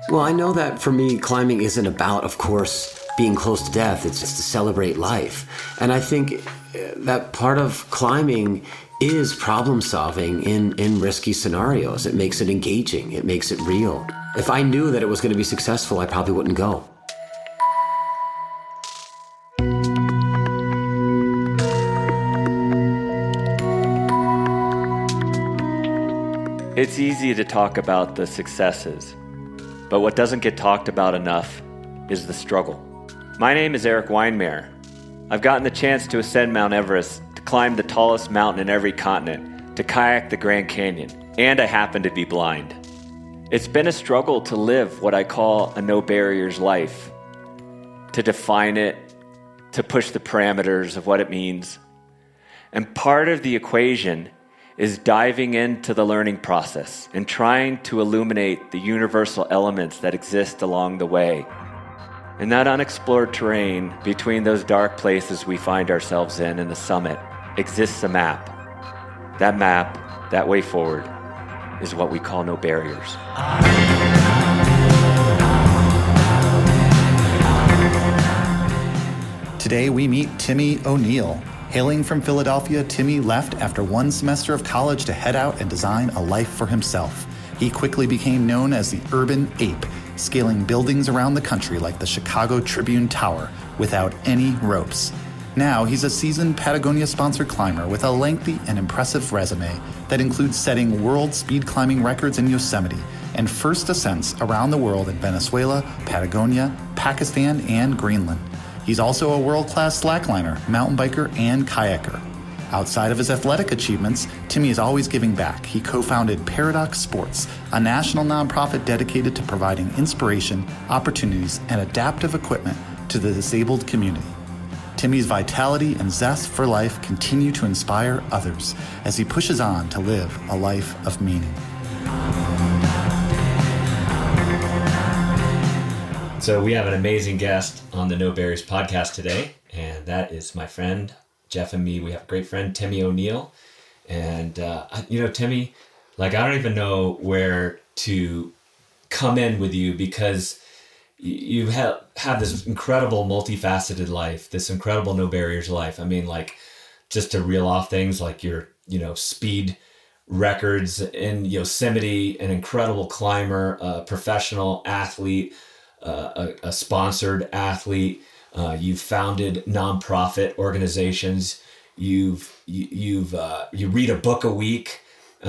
Well, I know that for me, climbing isn't about, of course, being close to death. It's just to celebrate life. And I think that part of climbing is problem solving in risky scenarios. It makes it engaging. It makes it real. If I knew that it was going to be successful, I probably wouldn't go. It's easy to talk about the successes, but what doesn't get talked about enough is the struggle. My name is Eric Weinmeier. I've gotten the chance to ascend Mount Everest, to climb the tallest mountain in every continent, to kayak the Grand Canyon, and I happen to be blind. It's been a struggle to live what I call a no barriers life, to define it, to push the parameters of what it means. And part of the equation is diving into the learning process and trying to illuminate the universal elements that exist along the way. In that unexplored terrain, between those dark places we find ourselves in and the summit, exists a map. That map, that way forward, is what we call no barriers. Today we meet Timmy O'Neill. Hailing from Philadelphia, Timmy left after one semester of college to head out and design a life for himself. He quickly became known as the Urban Ape, scaling buildings around the country like the Chicago Tribune Tower without any ropes. Now he's a seasoned Patagonia-sponsored climber with a lengthy and impressive resume that includes setting world speed climbing records in Yosemite and first ascents around the world in Venezuela, Patagonia, Pakistan, and Greenland. He's also a world-class slackliner, mountain biker, and kayaker. Outside of his athletic achievements, Timmy is always giving back. He co-founded Paradox Sports, a national nonprofit dedicated to providing inspiration, opportunities, and adaptive equipment to the disabled community. Timmy's vitality and zest for life continue to inspire others as he pushes on to live a life of meaning. So we have an amazing guest on the No Barriers podcast today, and that is my friend, Jeff and me. We have a great friend, Timmy O'Neill. And, Timmy, I don't even know where to come in with you because you have this incredible multifaceted life, this incredible no barriers life. I mean, just to reel off things like your, speed records in Yosemite, an incredible climber, a professional athlete, a sponsored athlete. You've founded nonprofit organizations. You read a book a week.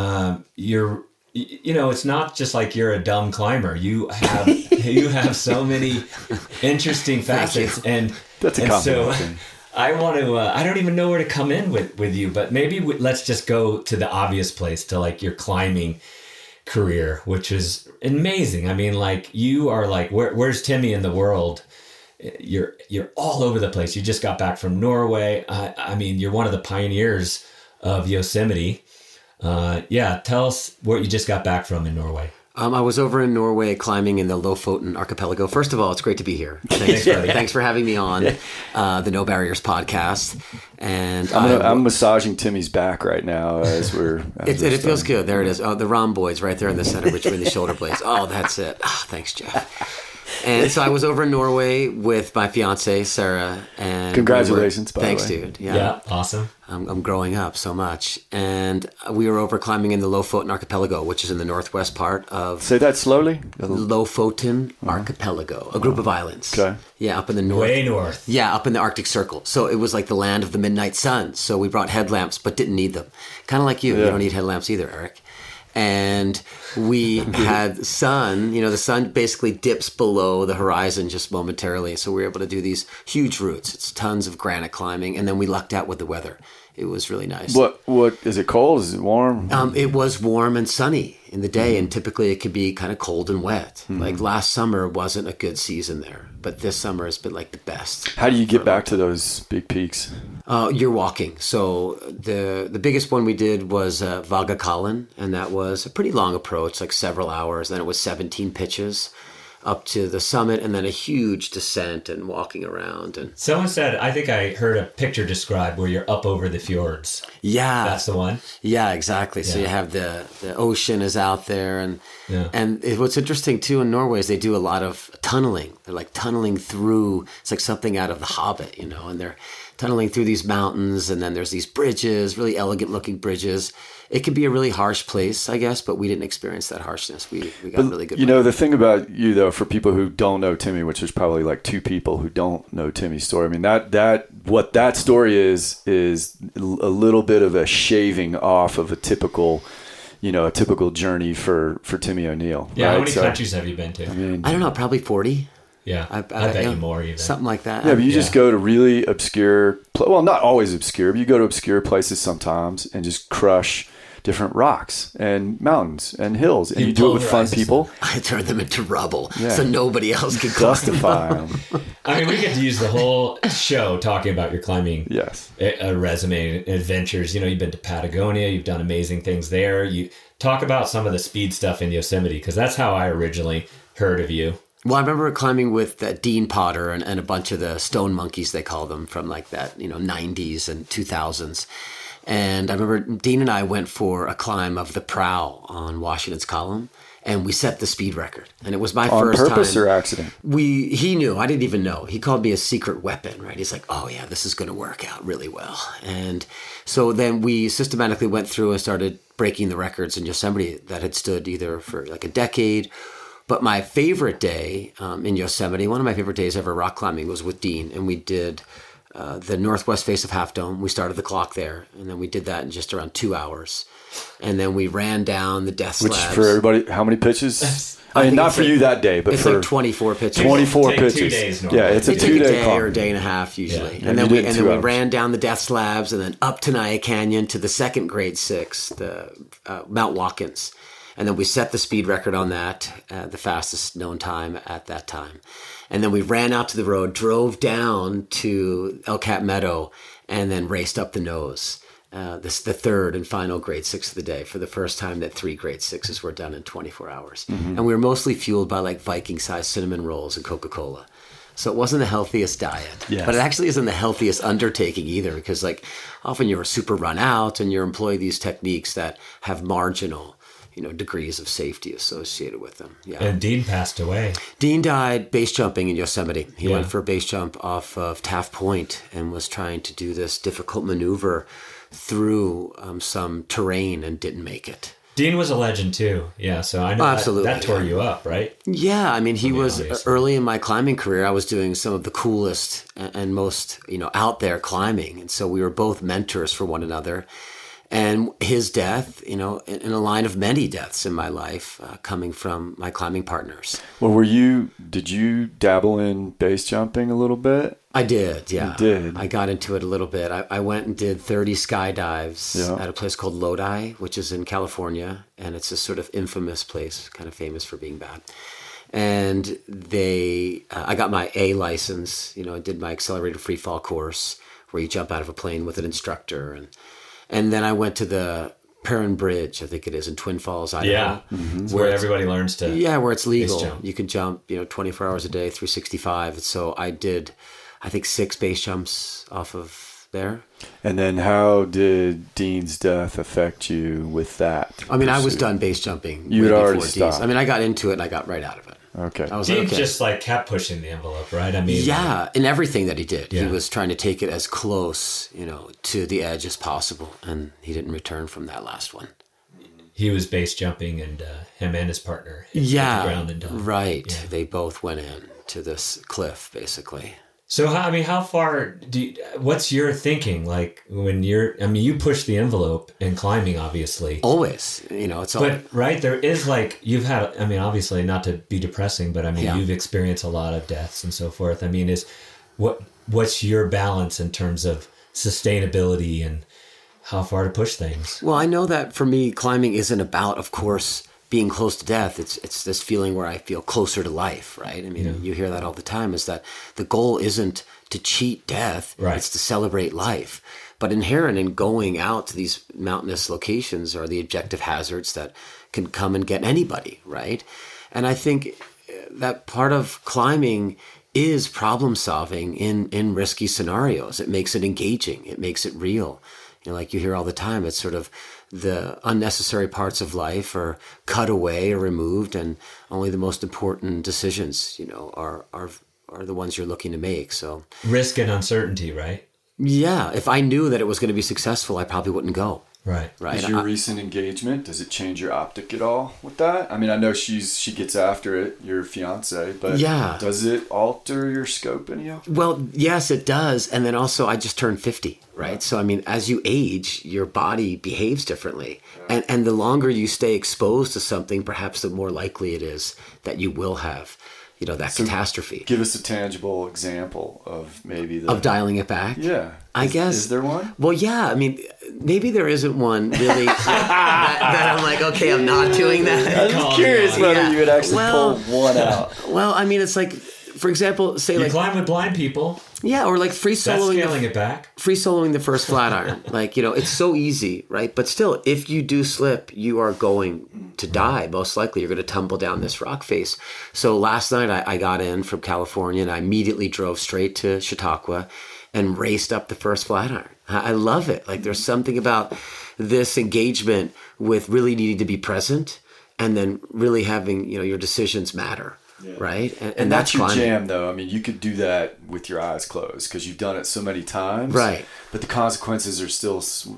It's not just like you're a dumb climber. You have so many interesting facets, and that's a compliment. So I want to. I don't even know where to come in with you, but maybe let's just go to the obvious place, to your climbing career, which is amazing. I mean, you are where's Timmy in the world? You're all over the place. You just got back from Norway. I mean, you're one of the pioneers of Yosemite. Tell us what you just got back from in Norway. I was over in Norway climbing in the Lofoten archipelago. First of all, it's great to be here. Thanks for having me on the No Barriers podcast. And I'm massaging Timmy's back right now as we're. It feels good. There it is. Oh, the rhomboids right there in the center between the shoulder blades. Oh, that's it. Oh, thanks, Jeff. And so I was over in Norway with my fiance Sarah, and congratulations, by the way. Thanks, dude. Yeah, awesome. I'm growing up so much, and we were over climbing in the Lofoten archipelago, which is in the northwest part of. Say that slowly. Lofoten archipelago, a group of islands. Okay. Yeah, up in the north. Way north. Yeah, up in the Arctic Circle. So it was like the land of the midnight sun. So we brought headlamps, but didn't need them. Kind of like you. Yeah. You don't need headlamps either, Eric. And we had sun, the sun basically dips below the horizon just momentarily. So we were able to do these huge routes. It's tons of granite climbing. And then we lucked out with the weather. It was really nice. What is it cold? Is it warm? It was warm and sunny in the day. And typically it could be kind of cold and wet. Like last summer wasn't a good season there. But this summer has been the best. How do you get back to those big peaks? You're walking. So the biggest one we did was Vagakallen, and that was a pretty long approach, several hours. Then it was 17 pitches. up to the summit, and then a huge descent and walking around. And someone said, I think I heard a picture described where you're up over the fjords. yeah, That's the one. yeah, exactly. So Yeah. you have the ocean is out there, and Yeah. what's interesting too in Norway is they do a lot of tunneling. They're like tunneling through. It's like something out of The Hobbit, you know, and they're tunneling through these mountains, and then there's these bridges, really elegant looking bridges. It can be a really harsh place, I guess, but we didn't experience that harshness. We got really good. You know, the thing about you, though, for people who don't know Timmy, which is probably like 2 people who don't know Timmy's story. I mean, what that story is a little bit of a shaving off of a typical journey for Timmy O'Neill. Yeah, right? how many countries have you been to? I mean, I don't know, probably 40. Yeah, I bet you more even. Something like that. yeah, but you just go to really obscure, well, not always obscure, but you go to obscure places sometimes and just crush different rocks and mountains and hills, and you do it with fun people. I turn them into rubble Yeah. so nobody else can climb Justify them. I mean, we get to use the whole show talking about your climbing Yes. resume and adventures. You know, you've been to Patagonia, you've done amazing things there. You talk about some of the speed stuff in Yosemite, because that's how I originally heard of you. Well, I remember climbing with Dean Potter and a bunch of the stone monkeys, they call them, from like that, 90s and 2000s. And I remember Dean and I went for a climb of the Prow on Washington's Column, and we set the speed record. And it was my On first time. purpose or accident? He knew. I didn't even know. He called me a secret weapon, right? He's like, oh, yeah, this is going to work out really well. And so then we systematically went through and started breaking the records in Yosemite that had stood either for like a decade. But my favorite day in Yosemite, one of my favorite days ever rock climbing, was with Dean. And we did the northwest face of Half Dome. We started the clock there. And then we did that in just around 2 hours. And then we ran down the death slabs. Which for everybody, how many pitches? I mean, think not it's for like- you that day, but it's for like 24 pitches. 24 Take 2 pitches. days normally. Yeah, it's a They take a 2-day day climb. or a day and a half usually. Yeah. And then you we did 2 hours. ran down the death slabs and then up Tenaya Canyon to the second grade 6, the Mount Watkins. And then we set the speed record on that, the fastest known time at that time. And then we ran out to the road, drove down to El Cap Meadow, and then raced up the nose. This is the third and final grade 6 of the day, for the first time that 3 grade 6s were done in 24 hours. Mm-hmm. And we were mostly fueled by like Viking-sized cinnamon rolls and Coca-Cola. So it wasn't the healthiest diet, Yes. but it actually isn't the healthiest undertaking either, because like often you're super run out and you employ these techniques that have marginal, degrees of safety associated with them. Yeah. And Dean passed away. Dean died base jumping in Yosemite. He Yeah. went for a base jump off of Taft Point and was trying to do this difficult maneuver through some terrain and didn't make it. Dean was a legend too. Yeah, so I know Absolutely, that tore yeah. you up, right? Yeah, I mean, he was obviously. early in my climbing career. I was doing some of the coolest and most, out there climbing. And so we were both mentors for one another. And his death, in a line of many deaths in my life, coming from my climbing partners. Well, did you dabble in base jumping a little bit? I did, yeah. You did? I got into it a little bit. I went and did 30 skydives Yeah. at a place called Lodi, which is in California. And it's a sort of infamous place, kind of famous for being bad. And I got my A license, I did my accelerated free fall course where you jump out of a plane with an instructor. And then I went to the Perrin Bridge, I think it is, in Twin Falls, Idaho. Yeah, it's where everybody learns to. Yeah, where it's legal. Base jump. You can jump, 24 hours a day, 365. And so I did, I think, 6 base jumps off of there. And then how did Dean's death affect you with that? I mean, I was pursuit? done base jumping. You had way already before stopped. Dean's. I mean, I got into it and I got right out of it. Okay. I was Dean like, okay. just kept pushing the envelope, right? I mean, Yeah, in everything that he did. Yeah. He was trying to take it as close, to the edge as possible. And he didn't return from that last one. he was base jumping, and him and his partner hit the ground and died. Right. Yeah. They both went in to this cliff, basically. So, how far what's your thinking? Like when you push the envelope in climbing, obviously. Always, it's all. But, right, there is you've had, obviously not to be depressing, but Yeah. you've experienced a lot of deaths and so forth. What's your balance in terms of sustainability and how far to push things? Well, I know that for me, climbing isn't about, of course, being close to death. It's this feeling where I feel closer to life, right? I mean, you hear that all the time, is that the goal isn't to cheat death, Right. it's to celebrate life. But inherent in going out to these mountainous locations are the objective hazards that can come and get anybody, right? And I think that part of climbing is problem solving in risky scenarios. It makes it engaging. It makes it real. Like you hear all the time, it's sort of the unnecessary parts of life are cut away or removed, and only the most important decisions, are the ones you're looking to make. So risk and uncertainty, right? Yeah. If I knew that it was going to be successful, I probably wouldn't go. Right. Is your recent engagement, does it change your optic at all with that? I mean, I know she gets after it, your fiance, but does it alter your scope any? Well, yes, it does. And then also I just turned 50, right? Yeah. So, I mean, as you age, your body behaves differently. Yeah. And the longer you stay exposed to something, perhaps the more likely it is that you will have that catastrophe. Give us a tangible example of maybe of dialing it back. Yeah. I guess. Is there one? Well, yeah. I mean, maybe there isn't one really that I'm like, okay, I'm not doing that. I'm curious whether you would actually pull one out. Well, I mean, it's like, for example, say you climb with blind people. Yeah, or like free soloing. That's scaling it back. Free soloing the first flat iron. It's so easy, right? But still, if you do slip, you are going to die. Most likely, you're going to tumble down this rock face. So last night, I got in from California, and I immediately drove straight to Chautauqua and raced up the first flat iron. I love it. Like, there's something about this engagement with really needing to be present and then really having, your decisions matter. Yeah. Right. And that's your jam, though. I mean, you could do that with your eyes closed because you've done it so many times. Right. But the consequences are still,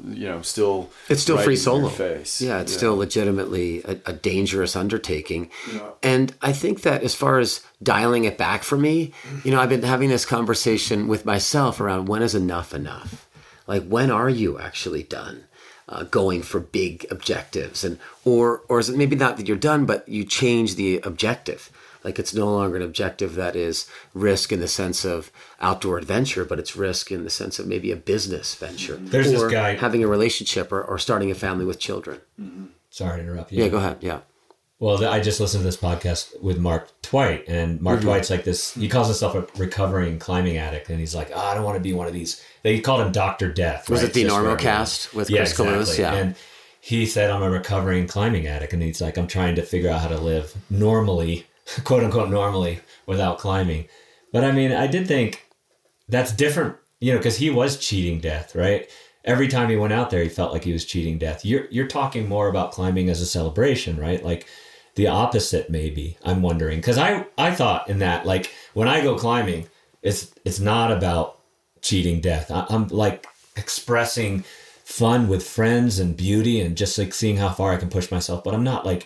still. It's still right free solo. Face. Yeah. It's still legitimately a dangerous undertaking. Yeah. And I think that as far as dialing it back for me, I've been having this conversation with myself around when is enough enough? Like, when are you actually done? Going for big objectives, or is it maybe not that you're done, but you change the objective? Like, it's no longer an objective that is risk in the sense of outdoor adventure, but it's risk in the sense of maybe a business venture. There's this guy having a relationship or starting a family with children. Mm-hmm. Sorry to interrupt you. Yeah, go ahead. Yeah. Well, I just listened to this podcast with Mark Twight, and Mark Twight's like this. He calls himself a recovering climbing addict, and he's like, I don't want to be one of these. They called him Dr. Death. Was it the Normocast with Chris Kalous? Yeah. And he said, I'm a recovering climbing addict, and he's like, I'm trying to figure out how to live normally, quote unquote normally, without climbing. But I mean, I did think that's different, because he was cheating death, right? Every time he went out there, he felt like he was cheating death. You're talking more about climbing as a celebration, right? Like the opposite, maybe. I'm wondering, because I thought in that, like, when I go climbing, it's not about cheating death. I'm like expressing fun with friends and beauty and just like seeing how far I can push myself. But I'm not like,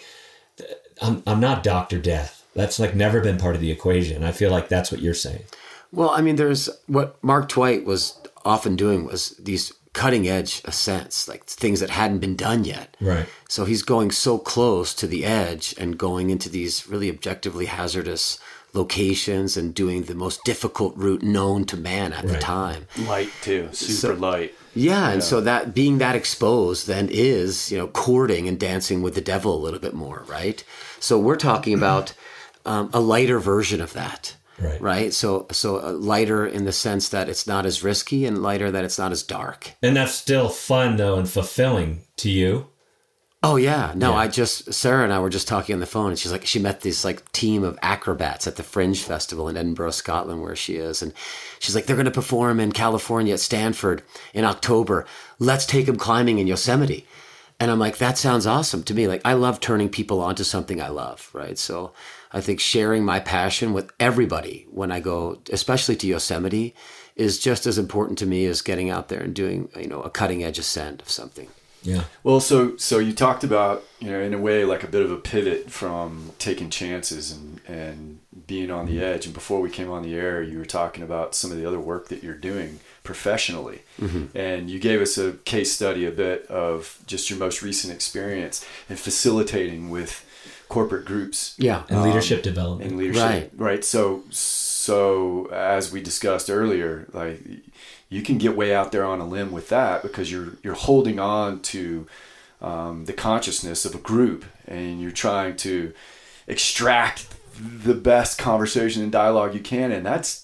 I'm not Dr. Death. That's like never been part of the equation. I feel like that's what you're saying. Well, I mean, there's what Mark Twight was often doing was these cutting edge ascents, like things that hadn't been done yet. Right. So he's going so close to the edge and going into these really objectively hazardous locations and doing the most difficult route known to man at the time. Light too, super light. Yeah, and so that being that exposed then is, courting and dancing with the devil a little bit more, right? So we're talking about a lighter version of that. Right. So lighter in the sense that it's not as risky, and lighter that it's not as dark. And that's still fun though and fulfilling to you. Oh yeah. No, Sarah and I were just talking on the phone, and she's like, she met this like team of acrobats at the Fringe Festival in Edinburgh, Scotland, where she is. And she's like, they're going to perform in California at Stanford in October. Let's take them climbing in Yosemite. And I'm like, that sounds awesome to me. Like, I love turning people onto something I love. Right. So I think sharing my passion with everybody when I go, especially to Yosemite, is just as important to me as getting out there and doing, a cutting edge ascent of something. Yeah. Well, so you talked about, in a way, like a bit of a pivot from taking chances and being on the edge. And before we came on the air, you were talking about some of the other work that you're doing professionally. Mm-hmm. And you gave us a case study a bit of just your most recent experience in facilitating with corporate groups. Yeah. And leadership development. And leadership. Right. So as we discussed earlier, like, you can get way out there on a limb with that because you're holding on to the consciousness of a group, and you're trying to extract the best conversation and dialogue you can, and that's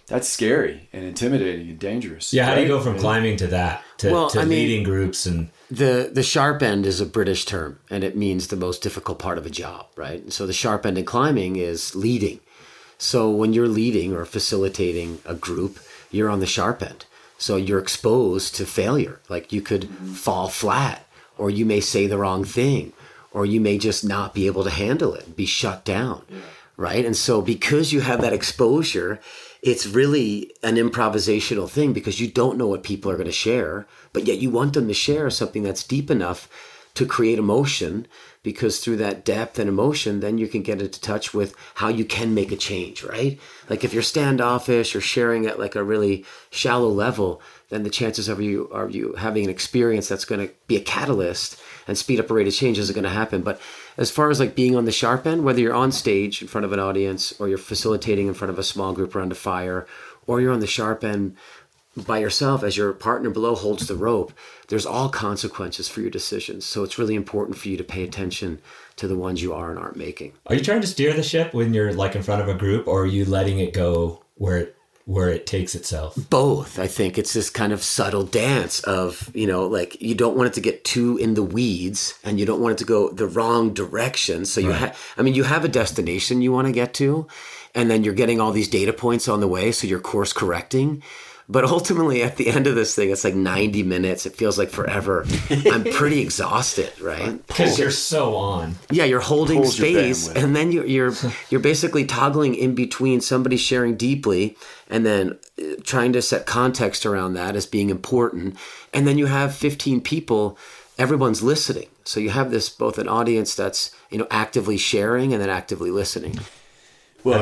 that's scary and intimidating and dangerous. Yeah, how right? do you go from climbing to that, to leading groups? And the sharp end is a British term, and it means the most difficult part of a job, right? And so the sharp end in climbing is leading. So when you're leading or facilitating a group, you're on the sharp end. So you're exposed to failure. Like you could fall flat, or you may say the wrong thing, or you may just not be able to handle it, be shut down, right? And so because you have that exposure, it's really an improvisational thing because you don't know what people are going to share, but yet you want them to share something that's deep enough to create emotion, because through that depth and emotion, then you can get into touch with how you can make a change, right? Like if you're standoffish or sharing at like a really shallow level, then the chances of you having an experience that's going to be a catalyst and speed up a rate of change isn't going to happen. But as far as like being on the sharp end, whether you're on stage in front of an audience or you're facilitating in front of a small group around a fire, or you're on the sharp end by yourself as your partner below holds the rope, there's all consequences for your decisions. So it's really important for you to pay attention to the ones you are and aren't making. Are you trying to steer the ship when you're like in front of a group, or are you letting it go where it takes itself? Both. I think it's this kind of subtle dance of, like you don't want it to get too in the weeds and you don't want it to go the wrong direction. So you have a destination you want to get to, and then you're getting all these data points on the way. So you're course correcting. But ultimately, at the end of this thing, it's like 90 minutes. It feels like forever. I'm pretty exhausted, right? Because you're so on. Yeah, you're holding space, and then you're basically toggling in between somebody sharing deeply, and then trying to set context around that as being important. And then you have 15 people. Everyone's listening, so you have this both an audience that's actively sharing and then actively listening. Well,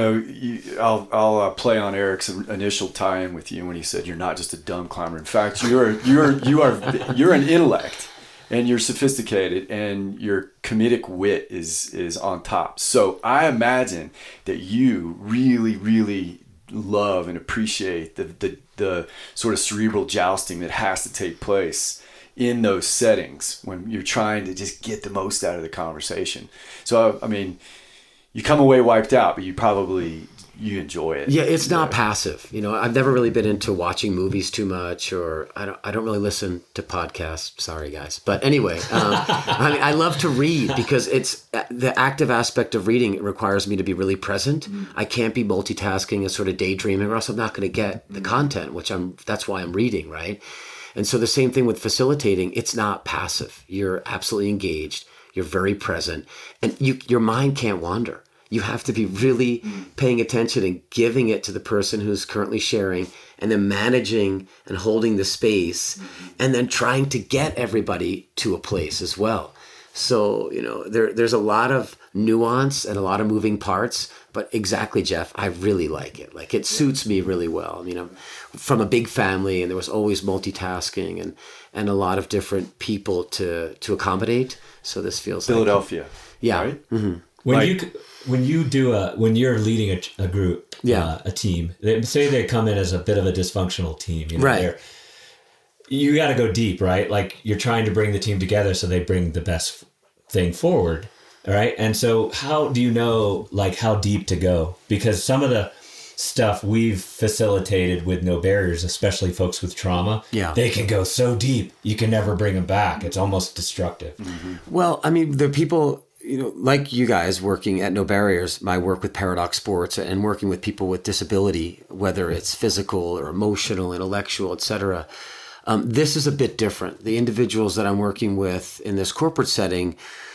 I'll play on Eric's initial tie-in with you when he said you're not just a dumb climber. In fact, you're an intellect, and you're sophisticated, and your comedic wit is on top. So I imagine that you really, really love and appreciate the sort of cerebral jousting that has to take place in those settings when you're trying to just get the most out of the conversation. So I mean, you come away wiped out, but you enjoy it. Yeah, it's not passive. I've never really been into watching movies too much, or I don't really listen to podcasts. Sorry, guys. But anyway, I love to read because it's the active aspect of reading. It requires me to be really present. I can't be multitasking and sort of daydreaming, or else I'm not going to get the content, that's why I'm reading, right? And so the same thing with facilitating. It's not passive. You're absolutely engaged. You're very present, and your mind can't wander. You have to be really paying attention and giving it to the person who's currently sharing, and then managing and holding the space, and then trying to get everybody to a place as well. So, there's a lot of nuance and a lot of moving parts, but exactly, Jeff, I really like it. Like it suits me really well. From a big family, and there was always multitasking and a lot of different people to accommodate. So this feels Philadelphia. Yeah. Right? Mm-hmm. When you're leading a group, a team, say they come in as a bit of a dysfunctional team, right? You got to go deep, right? Like you're trying to bring the team together so they bring the best thing forward, all right? And so how do you know like how deep to go? Because some of the stuff we've facilitated with No Barriers, especially folks with trauma, they can go so deep, you can never bring them back. It's almost destructive. Mm-hmm. Well, I mean, the people, like you guys working at No Barriers, my work with Paradox Sports and working with people with disability, whether it's physical or emotional, intellectual, etc. This is a bit different. The individuals that I'm working with in this corporate setting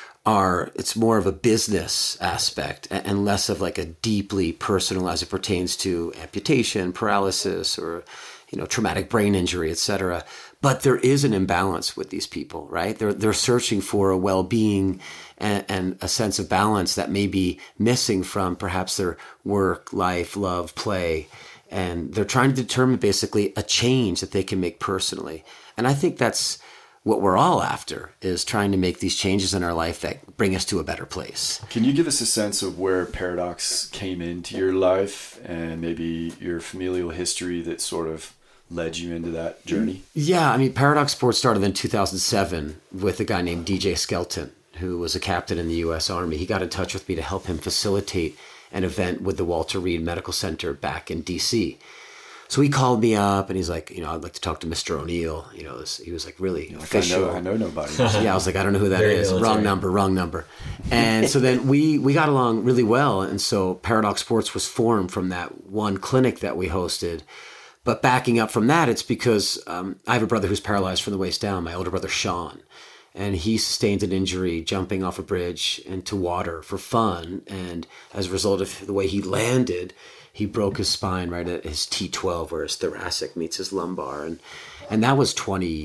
it's more of a business aspect and less of like a deeply personal as it pertains to amputation, paralysis, or, traumatic brain injury, etc. But there is an imbalance with these people, right? They're searching for a well-being and a sense of balance that may be missing from perhaps their work, life, love, play. And they're trying to determine basically a change that they can make personally. And I think that's what we're all after, is trying to make these changes in our life that bring us to a better place. Can you give us a sense of where Paradox came into your life and maybe your familial history that sort of led you into that journey? Yeah, I mean, Paradox Sports started in 2007 with a guy named DJ Skelton, who was a captain in the U.S. Army. He got in touch with me to help him facilitate an event with the Walter Reed Medical Center back in DC. So he called me up and he's like, I'd like to talk to Mr. O'Neill. He was like really official. I know nobody. Yeah, I was like, I don't know who that Very is. military. Wrong number. And so then we got along really well. And so Paradox Sports was formed from that one clinic that we hosted. But backing up from that, it's because I have a brother who's paralyzed from the waist down, my older brother, Sean. And he sustained an injury jumping off a bridge into water for fun. And as a result of the way he landed, he broke his spine right at his T12, where his thoracic meets his lumbar. And that was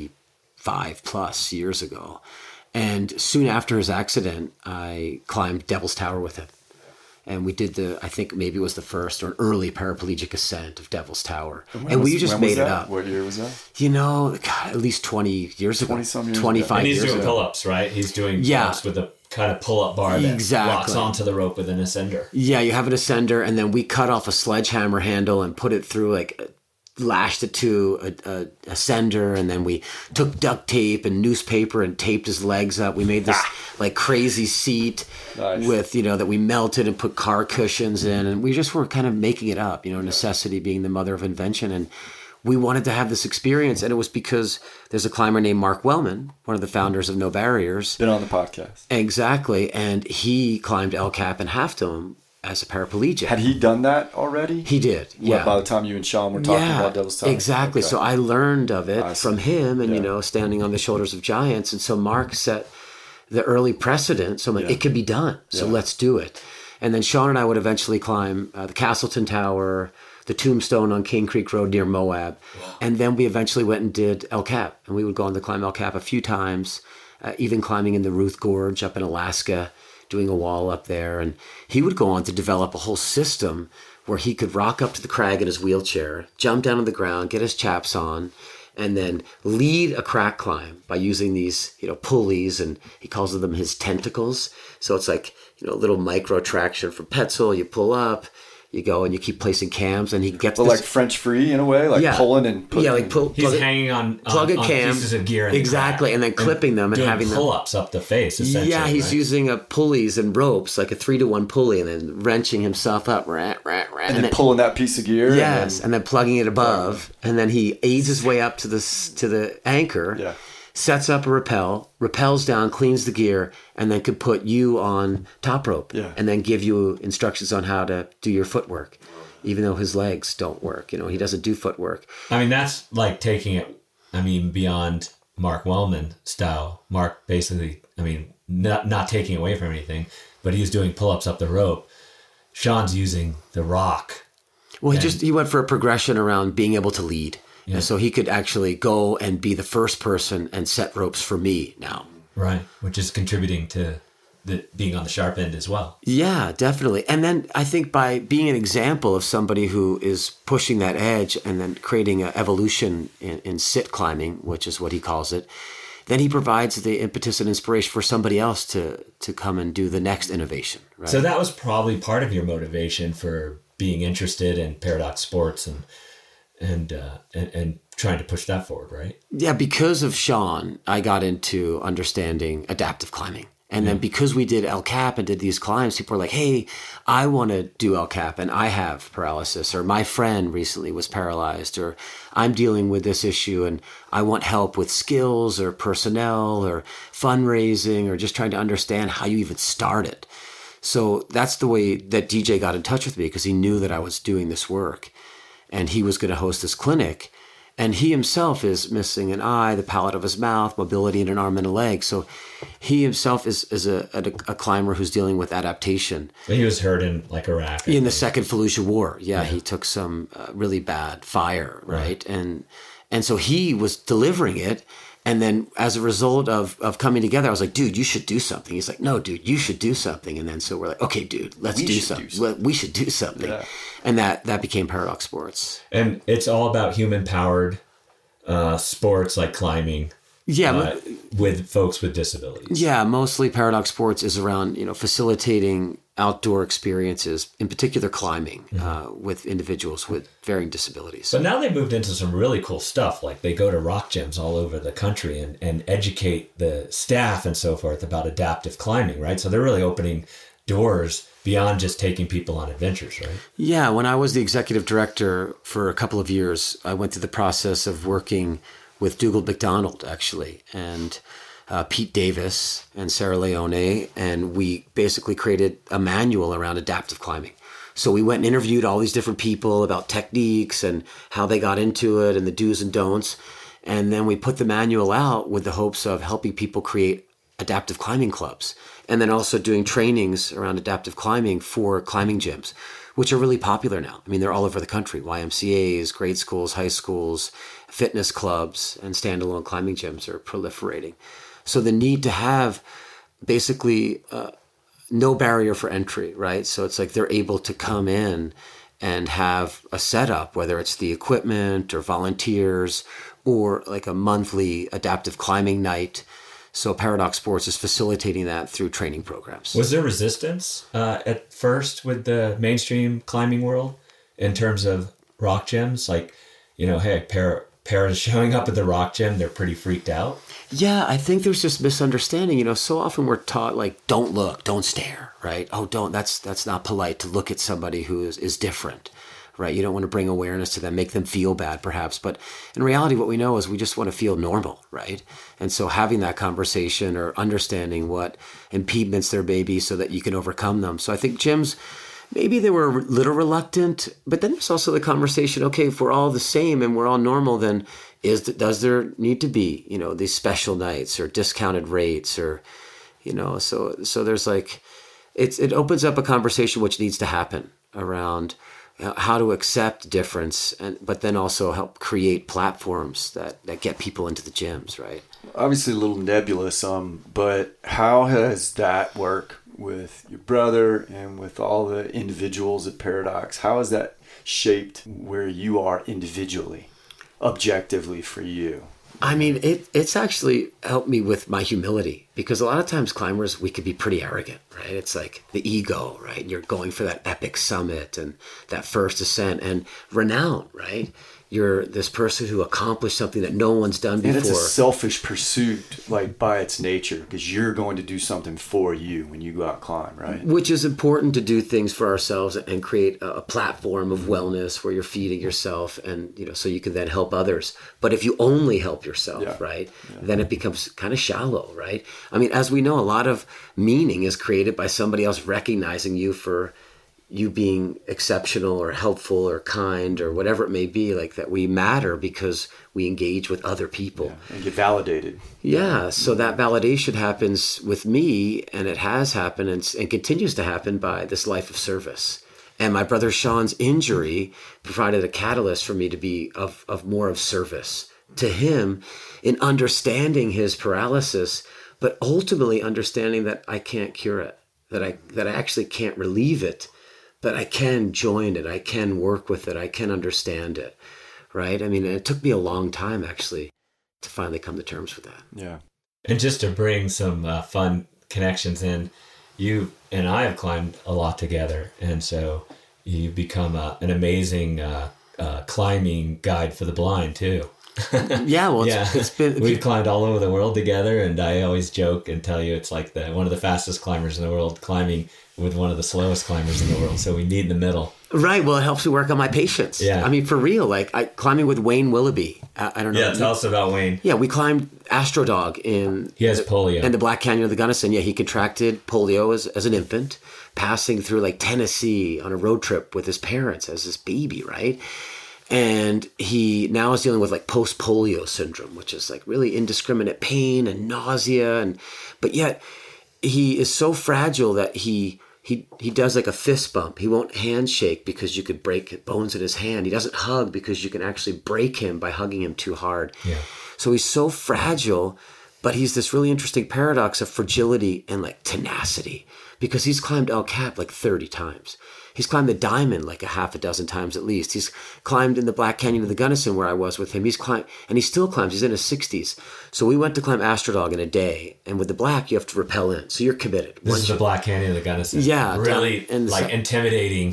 25 plus years ago. And soon after his accident, I climbed Devil's Tower with him. And we did I think maybe it was the first or an early paraplegic ascent of Devil's Tower. And we just made it up. What year was that? God, at least 20 years ago. 20-some years 25 ago. And he's years doing ago. pull-ups, right? He's doing pull-ups with a kind of pull-up bar that Exactly. locks onto the rope with an ascender. Yeah, you have an ascender, and then we cut off a sledgehammer handle and put it through, lashed it to a ascender, and then we took duct tape and newspaper and taped his legs up. We made this crazy seat with, that we melted and put car cushions in, and we just were kind of making it up, necessity being the mother of invention. And we wanted to have this experience, and it was because there's a climber named Mark Wellman, one of the founders of No Barriers. Been on the podcast. Exactly, and he climbed El Cap and Half Dome as a paraplegic. Had he done that already? He did, yeah. By the time you and Sean were talking about Devil's Tower? Exactly. Okay. So I learned of it from him and, standing on the shoulders of giants. And so Mark set the early precedent. So I'm like, it could be done. So let's do it. And then Sean and I would eventually climb the Castleton Tower, the Tombstone on King Creek Road near Moab. Wow. And then we eventually went and did El Cap. And we would go on to climb El Cap a few times, even climbing in the Ruth Gorge up in Alaska, doing a wall up there. And he would go on to develop a whole system where he could rock up to the crag in his wheelchair, jump down on the ground, get his chaps on, and then lead a crack climb by using these, pulleys, and he calls them his tentacles. So it's like, a little micro traction from Petzl. You pull up, you go, and you keep placing cams, and he gets like French free in a way, pulling and putting. Yeah, he's hanging on cam, pieces of gear. Exactly, and then clipping them and having pull-ups up the face, essentially. Yeah, he's using pulleys and ropes, like a 3-to-1 pulley, and then wrenching himself up, and then pulling that piece of gear. Yes, and then plugging it above, and then he aids his way up to the anchor, sets up a rappels down, cleans the gear, and then could put you on top rope, and then give you instructions on how to do your footwork, even though his legs don't work. He doesn't do footwork. I mean, that's like taking it, beyond Mark Wellman style. Mark basically, not taking away from anything, but he's doing pull-ups up the rope. Sean's using the rock. Well, he went for a progression around being able to lead. Yeah. And so he could actually go and be the first person and set ropes for me now. Right, which is contributing to being on the sharp end as well. Yeah, definitely. And then I think by being an example of somebody who is pushing that edge and then creating an evolution in sit climbing, which is what he calls it, then he provides the impetus and inspiration for somebody else to come and do the next innovation. Right? So that was probably part of your motivation for being interested in Paradox Sports and trying to push that forward, right? Yeah, because of Sean, I got into understanding adaptive climbing. And then because we did El Cap and did these climbs, people were like, hey, I want to do El Cap and I have paralysis, or my friend recently was paralyzed, or I'm dealing with this issue and I want help with skills or personnel or fundraising or just trying to understand how you even start it. So that's the way that DJ got in touch with me, because he knew that I was doing this work. And he was going to host this clinic. And he himself is missing an eye, the palate of his mouth, mobility in an arm and a leg. So he himself is a climber who's dealing with adaptation. He was hurt in Iraq. In the Second Fallujah War. Yeah, he took some really bad fire, right? And so he was delivering it. And then as a result of coming together, I was like, dude, you should do something. He's like, no, dude, you should do something. And then so we're like, okay, dude, let's do something. We should do something. Yeah. And that became Paradox Sports. And it's all about human-powered sports like climbing. Yeah. With folks with disabilities. Yeah, mostly Paradox Sports is around, facilitating outdoor experiences, in particular climbing, with individuals with varying disabilities. But now they moved into some really cool stuff. Like they go to rock gyms all over the country and educate the staff and so forth about adaptive climbing, right? So they're really opening doors beyond just taking people on adventures, right? Yeah, when I was the executive director for a couple of years, I went through the process of working with Dougal McDonald, actually, and Pete Davis and Sarah Leone, and we basically created a manual around adaptive climbing. So we went and interviewed all these different people about techniques and how they got into it and the do's and don'ts. And then we put the manual out with the hopes of helping people create adaptive climbing clubs. And then also doing trainings around adaptive climbing for climbing gyms, which are really popular now. I mean, they're all over the country. YMCAs, grade schools, high schools, fitness clubs, and standalone climbing gyms are proliferating. So the need to have basically no barrier for entry, right? So it's like they're able to come in and have a setup, whether it's the equipment or volunteers or like a monthly adaptive climbing night. So Paradox Sports is facilitating that through training programs. Was there resistance at first with the mainstream climbing world in terms of rock gyms? Like, you know, hey, Para's showing up at the rock gym, they're pretty freaked out. Yeah, I think there's just misunderstanding. You know, so often we're taught like, don't look, don't stare, right? Oh, don't, that's not polite to look at somebody who is different, right? You don't want to bring awareness to them, make them feel bad perhaps. But in reality, what we know is we just want to feel normal, right? And so having that conversation or understanding what impediments there may be so that you can overcome them. So I think gyms, maybe they were a little reluctant, but then there's also the conversation, okay, if we're all the same and we're all normal, then does there need to be, you know, these special nights or discounted rates or, you know, so there's like, it opens up a conversation which needs to happen around how to accept difference, but then also help create platforms that get people into the gyms, right? Obviously a little nebulous, but how has that work with your brother and with all the individuals at Paradox? How has that shaped where you are individually, objectively for you? I mean, it's actually helped me with my humility, because a lot of times climbers, we could be pretty arrogant, right? It's like the ego, right? And you're going for that epic summit and that first ascent and renown, right? You're this person who accomplished something that no one's done before. And it's a selfish pursuit, like by its nature, because you're going to do something for you when you go out and climb, right? Which is important to do things for ourselves and create a platform of wellness where you're feeding yourself and, you know, so you can then help others. But if you only help yourself, right, then it becomes kind of shallow, right? I mean, as we know, a lot of meaning is created by somebody else recognizing you for you being exceptional or helpful or kind or whatever it may be, like that we matter because we engage with other people. And get validated. Yeah, so that validation happens with me, and it has happened and continues to happen by this life of service. And my brother Sean's injury provided a catalyst for me to be of more of service to him in understanding his paralysis, but ultimately understanding that I can't cure it, that I actually can't relieve it, but I can join it, I can work with it, I can understand it, right? I mean, it took me a long time, actually, to finally come to terms with that. Yeah. And just to bring some fun connections in, you and I have climbed a lot together, and so you become an amazing climbing guide for the blind, too. Yeah, well, it's been... We've climbed all over the world together, and I always joke and tell you it's like one of the fastest climbers in the world climbing with one of the slowest climbers in the world, so we need the middle. Right, well, it helps me work on my patience. Yeah. I mean, for real, like climbing with Wayne Willoughby. I don't know. Yeah, tell us about Wayne. Yeah, we climbed Astrodog in... He has polio. In the Black Canyon of the Gunnison. Yeah, he contracted polio as an infant, passing through like Tennessee on a road trip with his parents as his baby, right? And he now is dealing with like post-polio syndrome, which is like really indiscriminate pain and nausea. But yet he is so fragile that he does like a fist bump. He won't handshake because you could break bones in his hand. He doesn't hug because you can actually break him by hugging him too hard. Yeah. So he's so fragile, but he's this really interesting paradox of fragility and like tenacity, because he's climbed El Cap like 30 times. He's climbed the Diamond like a half a dozen times at least. He's climbed in the Black Canyon of the Gunnison where I was with him. He's climbed, and he still climbs. He's in his 60s. So we went to climb Astrodog in a day. And with the Black, you have to rappel in. So you're committed. This is the Black Canyon of the Gunnison. Yeah. Really like intimidating,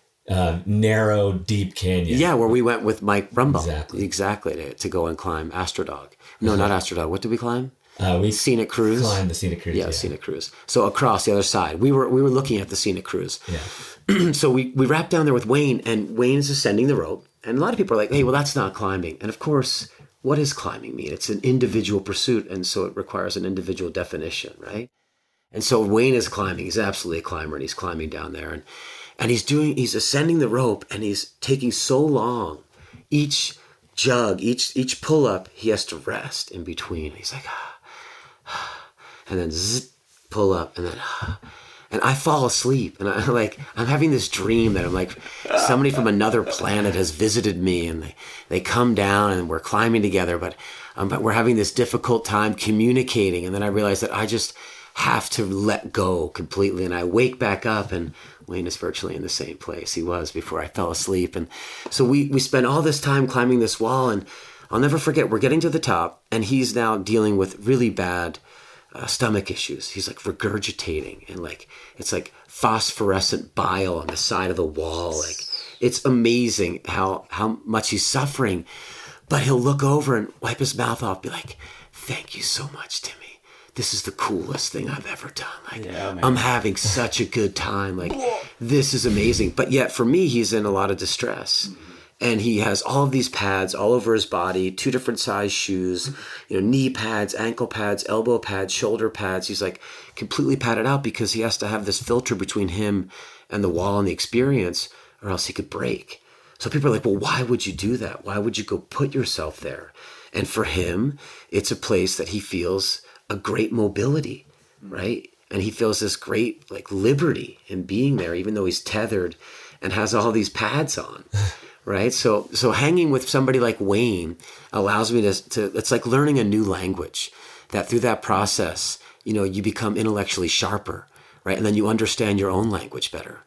narrow, deep canyon. Yeah, where we went with Mike Brumbaugh. Exactly to go and climb Astrodog. No, not Astrodog. What did we climb? We Scenic Cruise. climbed the Scenic Cruise. Yeah, Scenic Cruise. So across the other side, we were looking at the Scenic Cruise. Yeah. So we wrapped down there with Wayne, and Wayne is ascending the rope. And a lot of people are like, hey, well, that's not climbing. And of course, what does climbing mean? It's an individual pursuit, and so it requires an individual definition, right? And so Wayne is climbing. He's absolutely a climber, and he's climbing down there. And he's ascending the rope, and he's taking so long. Each jug, each pull-up, he has to rest in between. He's like, and then pull up, and then and I fall asleep, and I'm having this dream that I'm like, somebody from another planet has visited me, and they come down, and we're climbing together, but we're having this difficult time communicating, and then I realize that I just have to let go completely, and I wake back up, and Wayne is virtually in the same place he was before I fell asleep. And so we spend all this time climbing this wall, and I'll never forget, we're getting to the top, and he's now dealing with really bad stomach issues. He's like regurgitating, and like it's like phosphorescent bile on the side of the wall. Like, it's amazing how much he's suffering. But he'll look over and wipe his mouth off, be like, "Thank you so much, Timmy. This is the coolest thing I've ever done. Like, I'm having such a good time. Like, this is amazing." But yet for me, he's in a lot of distress. And he has all of these pads all over his body, 2 different size shoes, knee pads, ankle pads, elbow pads, shoulder pads. He's like completely padded out because he has to have this filter between him and the wall and the experience, or else he could break. So people are like, well, why would you do that? Why would you go put yourself there? And for him, it's a place that he feels a great mobility, right? And he feels this great like liberty in being there, even though he's tethered and has all these pads on. Right. So hanging with somebody like Wayne allows me to it's like learning a new language, that through that process, you become intellectually sharper. Right. And then you understand your own language better.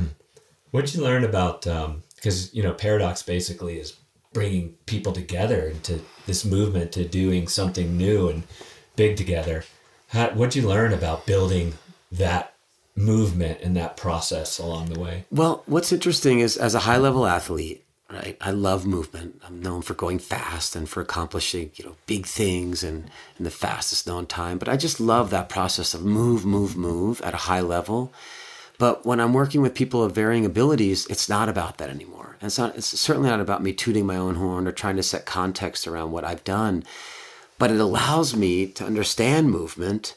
What'd you learn about, because, Paradox basically is bringing people together into this movement to doing something new and big together. What'd you learn about building that movement and that process along the way? Well, what's interesting is, as a high-level athlete, right, I love movement. I'm known for going fast and for accomplishing, big things and in the fastest known time. But I just love that process of move at a high level. But when I'm working with people of varying abilities, it's not about that anymore. And it's certainly not about me tooting my own horn or trying to set context around what I've done. But it allows me to understand movement.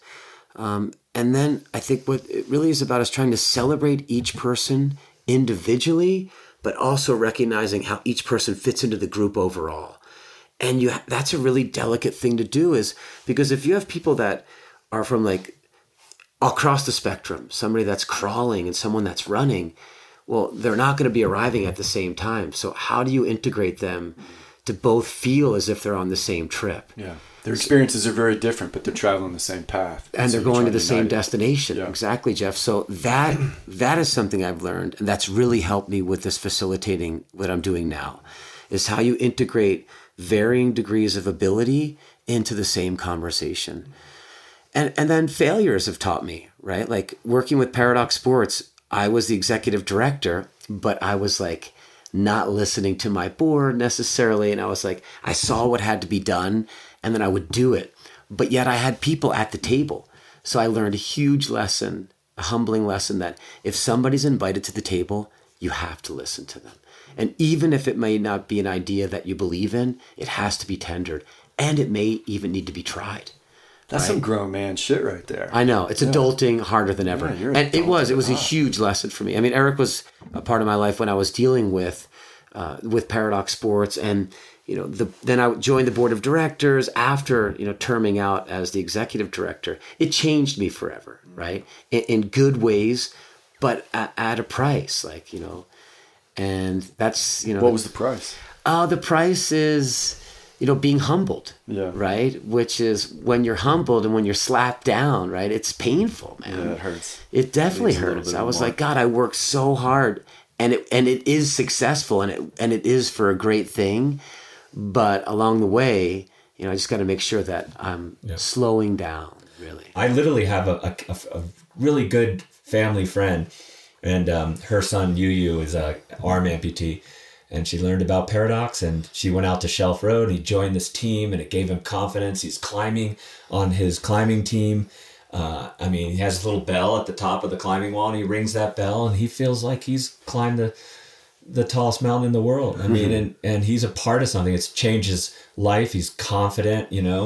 And then I think what it really is about is trying to celebrate each person individually, but also recognizing how each person fits into the group overall. And that's a really delicate thing to do, is because if you have people that are from like across the spectrum, somebody that's crawling and someone that's running, well, they're not going to be arriving at the same time. So how do you integrate them to both feel as if they're on the same trip? Yeah. Their experiences are very different, but they're traveling the same path. And they're going to the same destination. Yeah. Exactly, Jeff. So that is something I've learned, and that's really helped me with this facilitating what I'm doing now, is how you integrate varying degrees of ability into the same conversation. And then failures have taught me, right? Like working with Paradox Sports, I was the executive director, but I was like not listening to my board necessarily. And I was like, I saw what had to be done, and then I would do it. But yet I had people at the table. So I learned a huge lesson, a humbling lesson, that if somebody's invited to the table, you have to listen to them. And even if it may not be an idea that you believe in, it has to be tendered. And it may even need to be tried. That's some grown man shit right there. I know. It's adulting harder than ever. Yeah, and it was a huge lesson for me. I mean, Eric was a part of my life when I was dealing with Paradox Sports, and then I joined the board of directors after terming out as the executive director. It changed me forever, right? In good ways, but at a price, and that's What was the price? The price is being humbled, right? Which is when you're humbled and when you're slapped down, right? It's painful, man. Yeah, it hurts. It definitely hurts. I was like, God, I worked so hard, and it is successful, and it is for a great thing. But along the way, I just got to make sure that I'm slowing down, really. I literally have a really good family friend, and her son, Yu, is a arm amputee. and she learned about Paradox, and she went out to Shelf Road, and he joined this team, and it gave him confidence. He's climbing on his climbing team. He has a little bell at the top of the climbing wall, and he rings that bell, and he feels like he's climbed the tallest mountain in the world. And he's a part of something. It's changed his life. He's confident,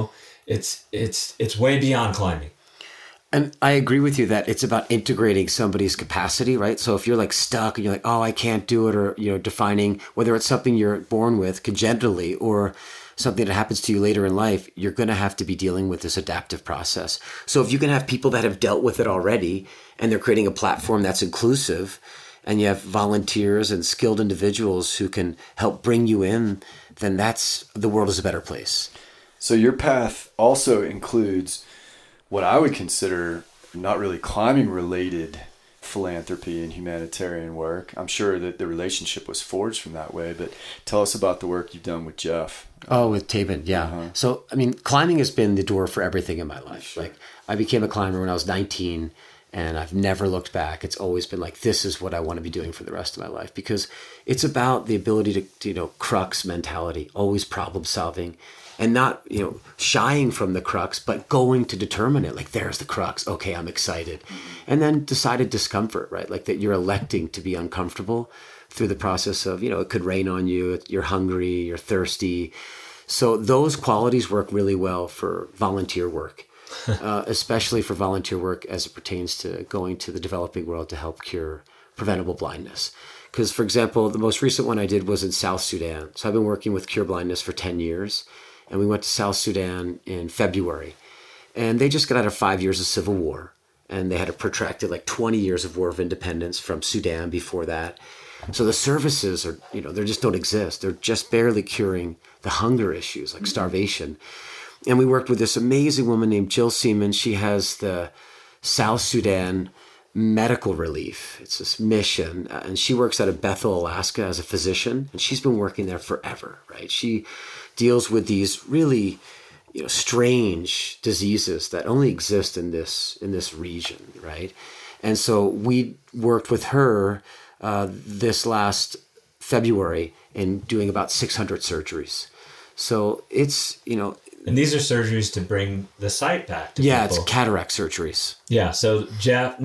it's way beyond climbing. And I agree with you that it's about integrating somebody's capacity, right? So if you're like stuck and you're like, oh, I can't do it, or, defining whether it's something you're born with congenitally or something that happens to you later in life, you're going to have to be dealing with this adaptive process. So if you can have people that have dealt with it already and they're creating a platform that's inclusive, and you have volunteers and skilled individuals who can help bring you in, then the world is a better place. So your path also includes what I would consider not really climbing related philanthropy and humanitarian work. I'm sure that the relationship was forged from that way, but tell us about the work you've done with Jeff. Oh, with Tabin, yeah. Uh-huh. So, climbing has been the door for everything in my life. Sure. Like, I became a climber when I was 19, and I've never looked back. It's always been like, this is what I want to be doing for the rest of my life, because it's about the ability to crux mentality, always problem solving, and not, shying from the crux, but going to determine it. Like, there's the crux. Okay, I'm excited. And then decided discomfort, right? Like that you're electing to be uncomfortable through the process of, it could rain on you. You're hungry, you're thirsty. So those qualities work really well for volunteer work, especially for volunteer work as it pertains to going to the developing world to help cure preventable blindness. Because, for example, the most recent one I did was in South Sudan. So I've been working with Cure Blindness for 10 years. And we went to South Sudan in February. And they just got out of 5 years of civil war. And they had a protracted 20 years of war of independence from Sudan before that. So the services are, they just don't exist. They're just barely curing the hunger issues like starvation. And we worked with this amazing woman named Jill Seaman. She has the South Sudan Medical Relief. It's this mission. And she works out of Bethel, Alaska as a physician. And she's been working there forever, right? She deals with these really, strange diseases that only exist in this region, right? And so we worked with her this last February in doing about 600 surgeries. So it's, And these are surgeries to bring the sight back to people. It's cataract surgeries. Yeah, so Jeff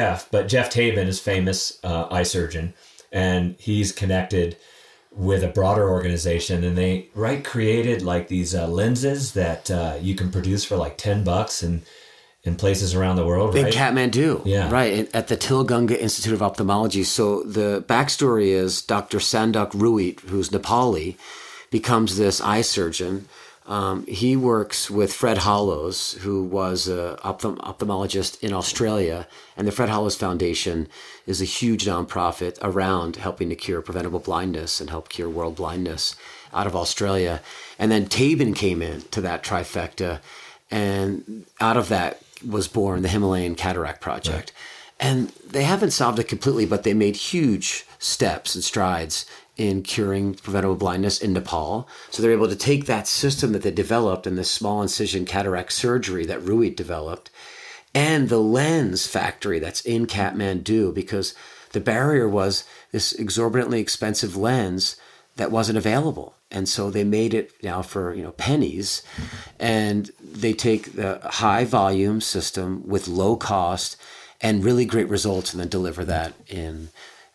Tabin is famous eye surgeon, and he's connected with a broader organization, and they created these lenses that you can produce for $10 in places around the world, right? In Kathmandu, yeah, right, at the Tilgunga Institute of Ophthalmology. So the backstory is Dr. Sandak Ruit, who's Nepali, becomes this eye surgeon. He works with Fred Hollows, who was an ophthalmologist in Australia, and the Fred Hollows Foundation is a huge nonprofit around helping to cure preventable blindness and help cure world blindness out of Australia. And then Tabin came in to that trifecta, and out of that was born the Himalayan Cataract Project. Right. And they haven't solved it completely, but they made huge steps and strides in curing preventable blindness in Nepal. So they're able to take that system that they developed and the small incision cataract surgery that Ruit developed and the lens factory that's in Kathmandu, because the barrier was this exorbitantly expensive lens that wasn't available. And so they made it now for, pennies, and they take the high volume system with low cost and really great results and then deliver that in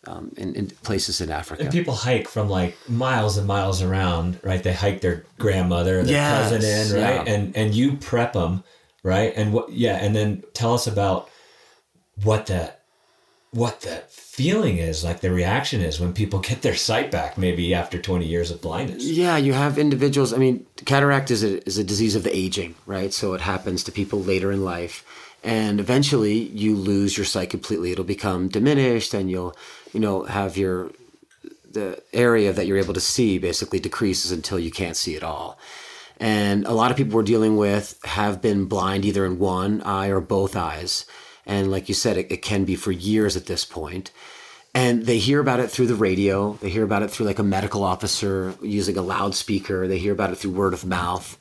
places in Africa. And people hike from miles and miles around, right? They hike their grandmother, their cousin in, right? Yeah. And you prep them, right? And and then tell us about what that feeling is, the reaction is when people get their sight back, maybe after 20 years of blindness. Yeah, you have individuals. Cataract is a disease of the aging, right? So it happens to people later in life. And eventually you lose your sight completely. It'll become diminished, and you'll, have the area that you're able to see basically decreases until you can't see at all. And a lot of people we're dealing with have been blind either in one eye or both eyes. And like you said, it can be for years at this point. And they hear about it through the radio. They hear about it through a medical officer using a loudspeaker. They hear about it through word of mouth,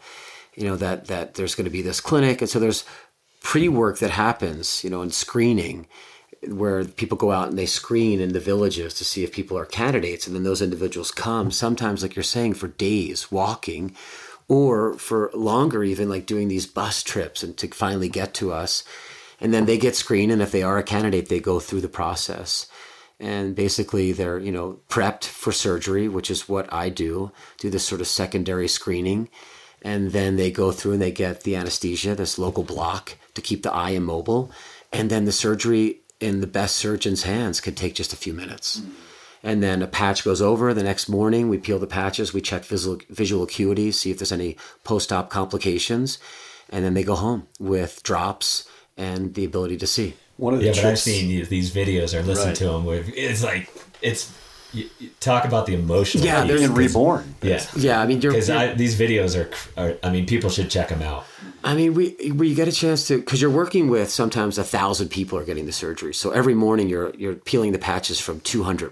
that there's going to be this clinic. And so there's pre-work that happens, in screening where people go out and they screen in the villages to see if people are candidates. And then those individuals come sometimes, like you're saying, for days walking, or for longer, even like doing these bus trips and to finally get to us. And then they get screened. And if they are a candidate, they go through the process. And basically they're, prepped for surgery, which is what I do this sort of secondary screening. And then they go through and they get the anesthesia, this local block to keep the eye immobile. And then the surgery in the best surgeon's hands could take just a few minutes. And then a patch goes over. The next morning, we peel the patches. We check visual acuity, see if there's any post-op complications. And then they go home with drops and the ability to see. One of the tricks, but I've seen these videos or listened to them where it's like, you talk about the emotional. Yeah, they're being reborn. Yeah. I mean, because these videos are, people should check them out. I mean, we get a chance to, because you're working with sometimes 1,000 people are getting the surgery. So every morning you're peeling the patches from 200,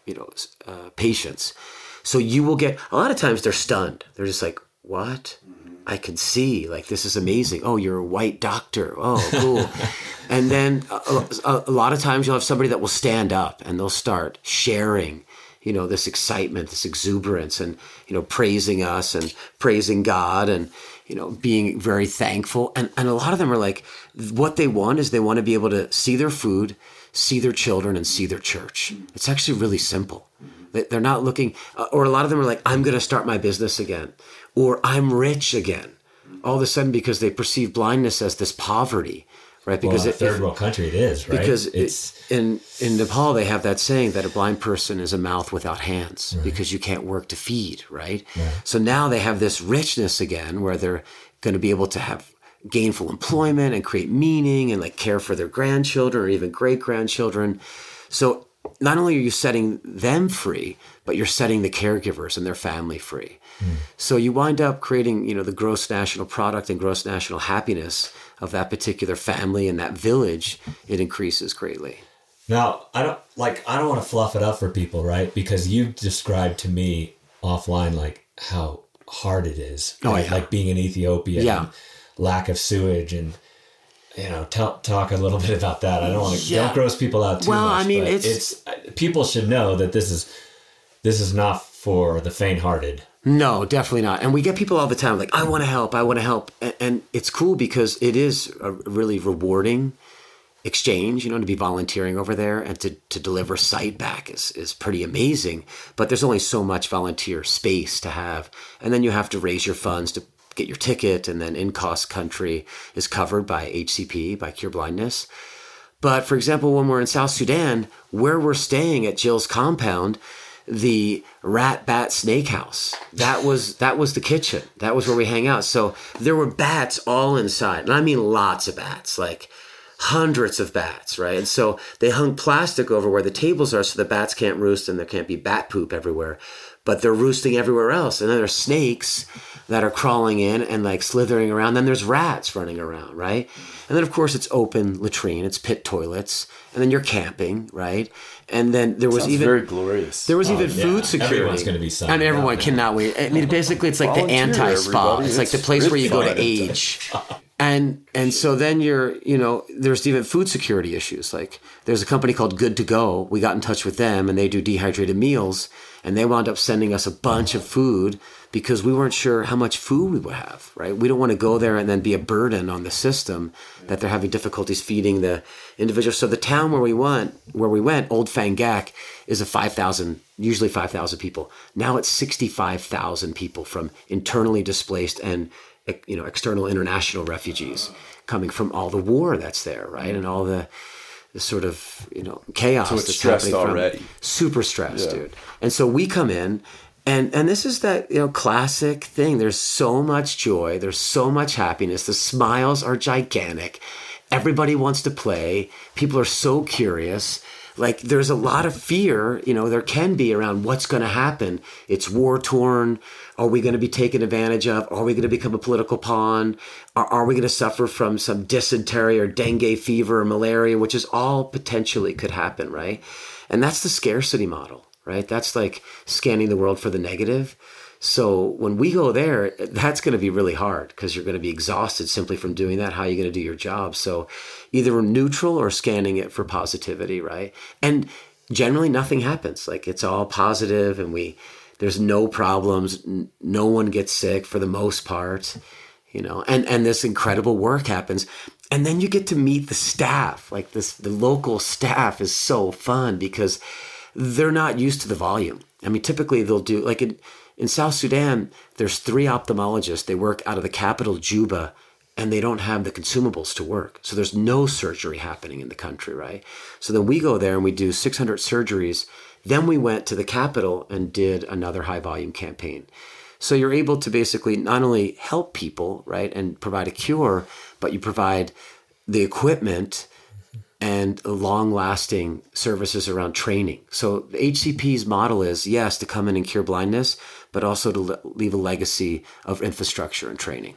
patients. So you will get, a lot of times they're stunned. They're just like, what? I can see, like, this is amazing. Oh, you're a white doctor. Oh, cool. And then a lot of times you'll have somebody that will stand up and they'll start sharing, this excitement, this exuberance, and, praising us and praising God and, being very thankful. And a lot of them are like, what they want is they want to be able to see their food, see their children, and see their church. It's actually really simple. They're not looking, or a lot of them are like, I'm going to start my business again, or I'm rich again. All of a sudden, because they perceive blindness as this poverty, right? Because in a third world country, it is, right? Because in Nepal, they have that saying that a blind person is a mouth without hands, because you can't work to feed, right? So now they have this richness again, where they're going to be able to have gainful employment and create meaning and like care for their grandchildren or even great grandchildren. So not only are you setting them free, but you're setting the caregivers and their family free. So you wind up creating, the gross national product and gross national happiness of that particular family and that village. It increases greatly. Now, I don't want to fluff it up for people, right? Because you described to me offline, like how hard it is, right? Like being in Ethiopia, and lack of sewage, and talk a little bit about that. I don't want to don't gross people out too much. Well, I mean, it's people should know that this is not for the faint-hearted. No, definitely not. And we get people all the time like, I want to help. And it's cool because it is a really rewarding exchange, to be volunteering over there and to deliver sight back is pretty amazing. But there's only so much volunteer space to have. And then you have to raise your funds to get your ticket. And then in-cost country is covered by HCP, by Cure Blindness. But for example, when we're in South Sudan, where we're staying at Jill's compound, the rat, bat, snake house, that was the kitchen. That was where we hang out. So there were bats all inside. And I mean lots of bats, like hundreds of bats, right? And so they hung plastic over where the tables are so the bats can't roost and there can't be bat poop everywhere. But they're roosting everywhere else. And then there's snakes that are crawling in and like slithering around. Then there's rats running around, right? And then, of course, it's open latrine. It's pit toilets. And then you're camping, right? And then there was Sounds very glorious. There was even food security. Everyone's going to be signed up. Everyone cannot wait. I mean, basically, it's like the anti-spa. It's like the place where you go to age. And so then there's even food security issues. Like there's a company called Good to Go. We got in touch with them and they do dehydrated meals. And they wound up sending us a bunch of food because we weren't sure how much food we would have, right? We don't want to go there and then be a burden on the system that they're having difficulties feeding the individuals. So the town where we went, Old Fangak, is usually 5,000 people. Now it's 65,000 people from internally displaced and external international refugees coming from all the war that's there, right? And all the sort of, chaos. So it's stressed already. Super stressed, dude. And so we come in and this is that, classic thing. There's so much joy. There's so much happiness. The smiles are gigantic. Everybody wants to play. People are so curious. Like there's a lot of fear, there can be around what's going to happen. It's war torn. Are we going to be taken advantage of? Are we going to become a political pawn? Are we going to suffer from some dysentery or dengue fever or malaria, which is all potentially could happen, right? And that's the scarcity model, right? That's like scanning the world for the negative. So when we go there, that's going to be really hard because you're going to be exhausted simply from doing that. How are you going to do your job? So either we're neutral or scanning it for positivity, right? And generally nothing happens. Like it's all positive and there's no problems. No one gets sick for the most part, and this incredible work happens. And then you get to meet the staff. Like the local staff is so fun because they're not used to the volume. I mean, typically they'll do like in South Sudan, there's 3 ophthalmologists. They work out of the capital, Juba, and they don't have the consumables to work. So there's no surgery happening in the country, right? So then we go there and we do 600 surgeries. Then we went to the capital and did another high volume campaign. So you're able to basically not only help people, right, and provide a cure, but you provide the equipment and long-lasting services around training. So the HCP's model is, yes, to come in and cure blindness, but also to leave a legacy of infrastructure and training.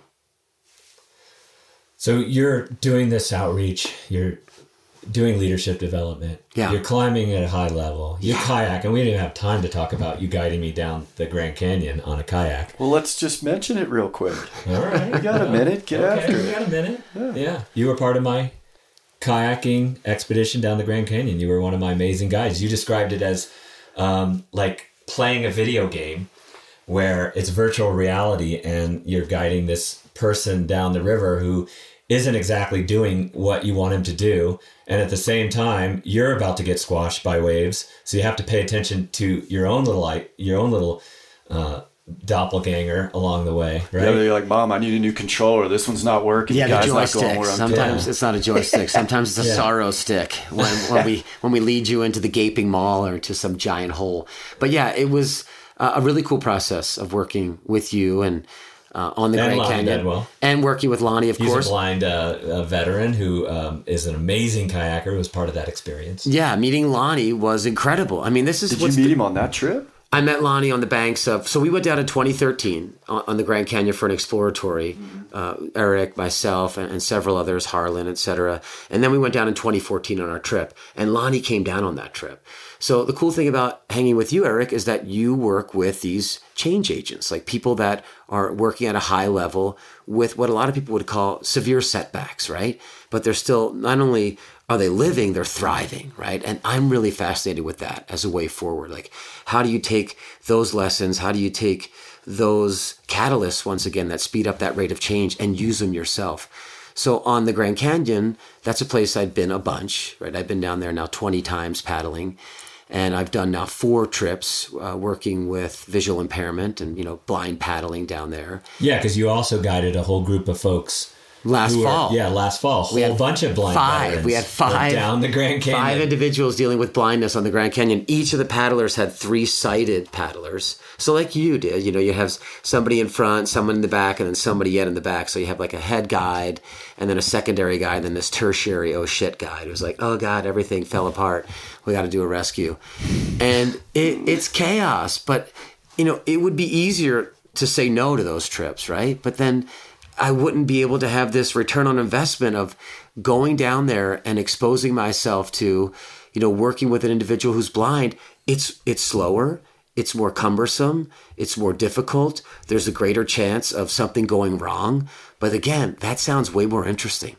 So you're doing this outreach, you're doing leadership development, you're climbing at a high level, you kayak, and we didn't even have time to talk about you guiding me down the Grand Canyon on a kayak. Well, let's just mention it real quick. All right. We got a minute, get after it. We got a minute. Yeah. You were part of my kayaking expedition down the Grand Canyon. You were one of my amazing guides. You described it as like playing a video game where it's virtual reality and you're guiding this person down the river who isn't exactly doing what you want him to do. And at the same time, you're about to get squashed by waves. So you have to pay attention to your own little doppelganger along the way, right? Yeah, you're like, Mom, I need a new controller. This one's not working. Yeah, the joystick. Sometimes it's not a joystick. Sometimes it's a sorrow stick when we lead you into the gaping maw or into some giant hole. But yeah, it was a really cool process of working with you and on the Grand Canyon. Bedwell. And working with Lonnie, of course. He's a blind veteran who is an amazing kayaker who was part of that experience. Yeah, meeting Lonnie was incredible. I mean, Did you meet him on that trip? I met Lonnie on the banks so we went down in 2013 on the Grand Canyon for an exploratory, Eric, myself, and several others, Harlan, etc. And then we went down in 2014 on our trip, and Lonnie came down on that trip. So the cool thing about hanging with you, Eric, is that you work with these change agents, like people that are working at a high level with what a lot of people would call severe setbacks, right? But they're still, not only are they living, they're thriving, right? And I'm really fascinated with that as a way forward. Like, how do you take those lessons? How do you take those catalysts, once again, that speed up that rate of change and use them yourself? So on the Grand Canyon, that's a place I'd been a bunch, right? I've been down there now 20 times paddling. And I've done now 4 trips working with visual impairment and, blind paddling down there. Yeah, because you also guided a whole group of folks. Last fall. A whole bunch of blind veterans. We had 5 down the Grand Canyon. 5 individuals dealing with blindness on the Grand Canyon. Each of the paddlers had 3 sighted paddlers. So like you did, you have somebody in front, someone in the back, and then somebody yet in the back. So you have like a head guide and then a secondary guide, and then this tertiary oh shit guide. It was like, oh God, everything fell apart. We got to do a rescue. And it's chaos, but it would be easier to say no to those trips, right? But then I wouldn't be able to have this return on investment of going down there and exposing myself to, working with an individual who's blind. It's slower. It's more cumbersome. It's more difficult. There's a greater chance of something going wrong. But again, that sounds way more interesting.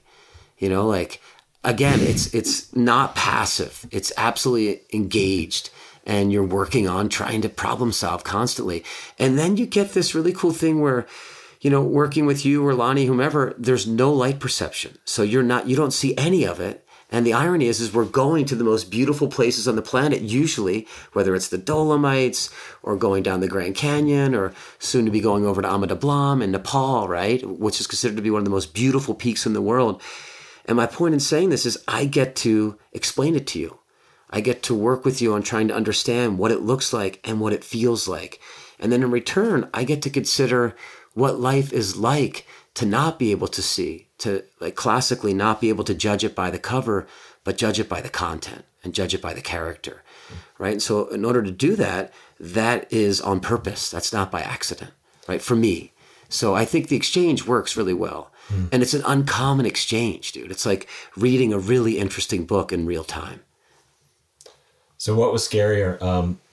Again, it's not passive. It's absolutely engaged. And you're working on trying to problem solve constantly. And then you get this really cool thing where, working with you or Lonnie, whomever, there's no light perception. So you don't see any of it. And the irony is we're going to the most beautiful places on the planet, usually, whether it's the Dolomites or going down the Grand Canyon or soon to be going over to Ama Dablam in Nepal, right? Which is considered to be one of the most beautiful peaks in the world. And my point in saying this is I get to explain it to you. I get to work with you on trying to understand what it looks like and what it feels like. And then in return, I get to consider what life is like to not be able to see, to classically not be able to judge it by the cover, but judge it by the content and judge it by the character, right? And so in order to do that, that is on purpose. That's not by accident, right? For me. So I think the exchange works really well. And it's an uncommon exchange, dude. It's like reading a really interesting book in real time. So what was scarier?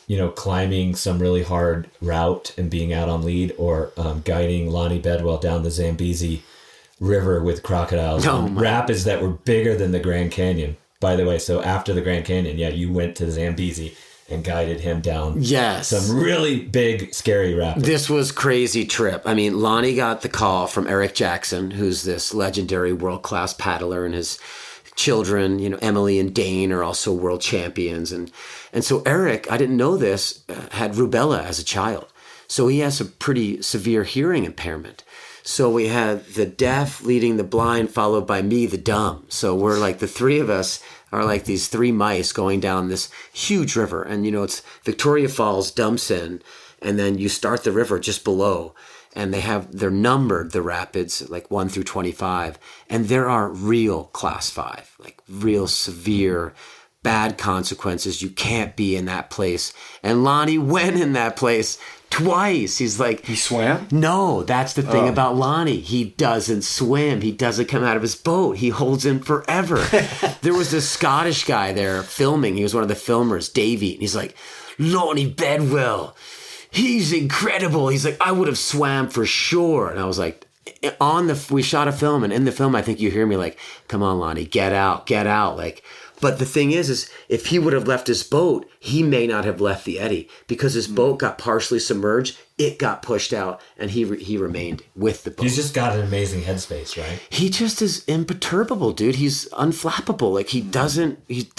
climbing some really hard route and being out on lead, or guiding Lonnie Bedwell down the Zambezi River with crocodiles on rapids that were bigger than the Grand Canyon, by the way. So after the Grand Canyon, you went to the Zambezi and guided him down some really big, scary rapids. This was crazy trip. I mean, Lonnie got the call from Eric Jackson, who's this legendary world-class paddler, and his children, Emily and Dane, are also world champions. And so Eric, I didn't know this, had rubella as a child. So he has a pretty severe hearing impairment. So we had the deaf leading the blind, followed by me, the dumb. So we're like, the three of us are like these three mice going down this huge river. And, it's Victoria Falls dumps in, and then you start the river just below. And they're numbered, the rapids, like 1 through 25. And there are real class 5, like real severe, bad consequences. You can't be in that place. And Lonnie went in that place twice. He's like... He swam? No, that's the thing about Lonnie. He doesn't swim. He doesn't come out of his boat. He holds in forever. There was this Scottish guy there filming. He was one of the filmers, Davey. And he's like, Lonnie Bedwell, he's incredible. He's like, I would have swam for sure. And I was like, we shot a film, and in the film, I think you hear me like, come on, Lonnie, get out. Like, but the thing is if he would have left his boat, he may not have left the eddy, because his boat got partially submerged. It got pushed out, and he remained with the boat. He's just got an amazing headspace, right? He just is imperturbable, dude. He's unflappable. Like, he doesn't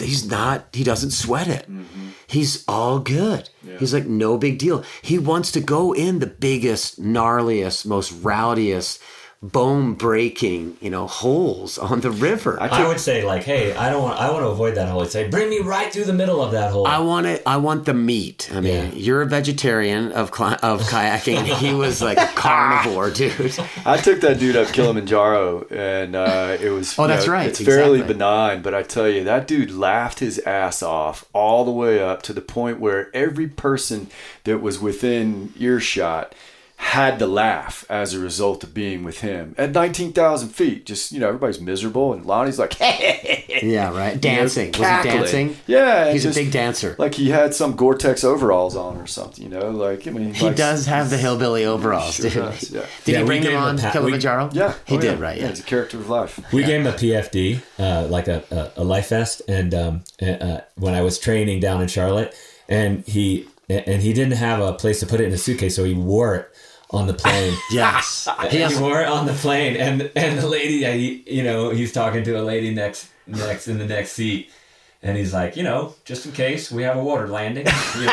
sweat it. Mm-hmm. He's all good. Yeah. He's like, no big deal. He wants to go in the biggest, gnarliest, most rowdiest, bone-breaking, holes on the river. I would say, like, hey, I want to avoid that hole. I'd say, bring me right through the middle of that hole. I want the meat. I mean, You're a vegetarian of kayaking. He was like a carnivore, dude. I took that dude up Kilimanjaro, and it was... Oh, that's right. It's fairly benign, but I tell you, that dude laughed his ass off all the way up to the point where every person that was within earshot had to laugh as a result of being with him at 19,000 feet. Just, everybody's miserable, and Lonnie's like, hey. Yeah, right. Dancing. Was he dancing? Yeah. He's a big dancer. Like he had some Gore-Tex overalls on or something, He does have the hillbilly overalls, sure dude. Does, yeah. Did he bring them on Kilimanjaro? He did, right? Yeah. He's a character of life. We gave him a PFD, like a life vest, and when I was training down in Charlotte, and he didn't have a place to put it in a suitcase, so he wore it on the plane. Yes. He wore it on the plane, and the lady, he's talking to a lady next in the next seat, and he's like, just in case we have a water landing,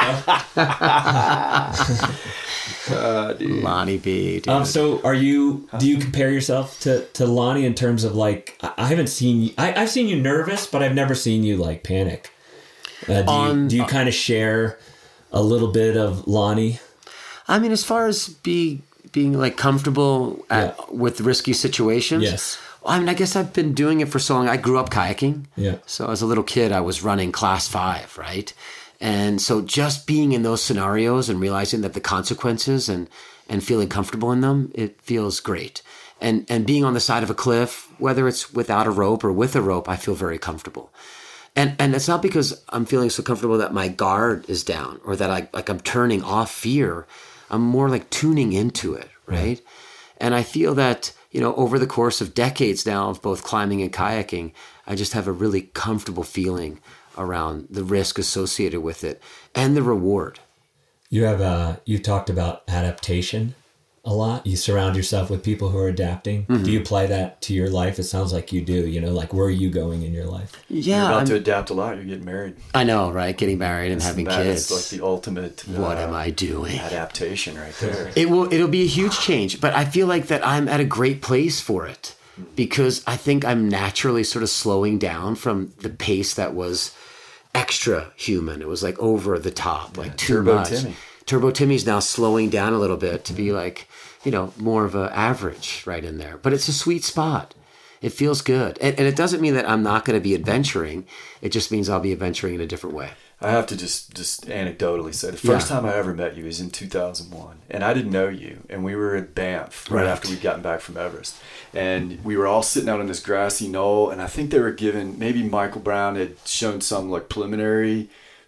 Lonnie B. Dude. So do you compare yourself to Lonnie in terms of, like, I haven't seen you, I've seen you nervous, but I've never seen you like panic. Do you kind of share a little bit of Lonnie? I mean, as far as being like comfortable with risky situations. Yes. I mean, I guess I've been doing it for so long. I grew up kayaking. Yeah. So as a little kid, I was running class 5, right? And so just being in those scenarios and realizing that the consequences and feeling comfortable in them, it feels great. And being on the side of a cliff, whether it's without a rope or with a rope, I feel very comfortable. And it's not because I'm feeling so comfortable that my guard is down or that I'm turning off fear. I'm more like tuning into it, right? And I feel that, over the course of decades now of both climbing and kayaking, I just have a really comfortable feeling around the risk associated with it and the reward. You've talked about adaptation a lot. You surround yourself with people who are adapting. Mm-hmm. Do you apply that to your life? It sounds like you do. Like, where are you going in your life? Yeah, you're about to adapt a lot. You're getting married. I know, right? Getting married and having kids. It's like the ultimate. What am I doing? Adaptation, right there. It'll be a huge change, but I feel like that I'm at a great place for it because I think I'm naturally sort of slowing down from the pace that was extra human. It was like over the top, like too much. Turbo Timmy's now slowing down a little bit to be like, more of an average right in there. But it's a sweet spot. It feels good. And it doesn't mean that I'm not going to be adventuring. It just means I'll be adventuring in a different way. I have to just anecdotally say, the first time I ever met you was in 2001. And I didn't know you. And we were at Banff right after we'd gotten back from Everest. And we were all sitting out on this grassy knoll. And I think they were maybe Michael Brown had shown some like preliminary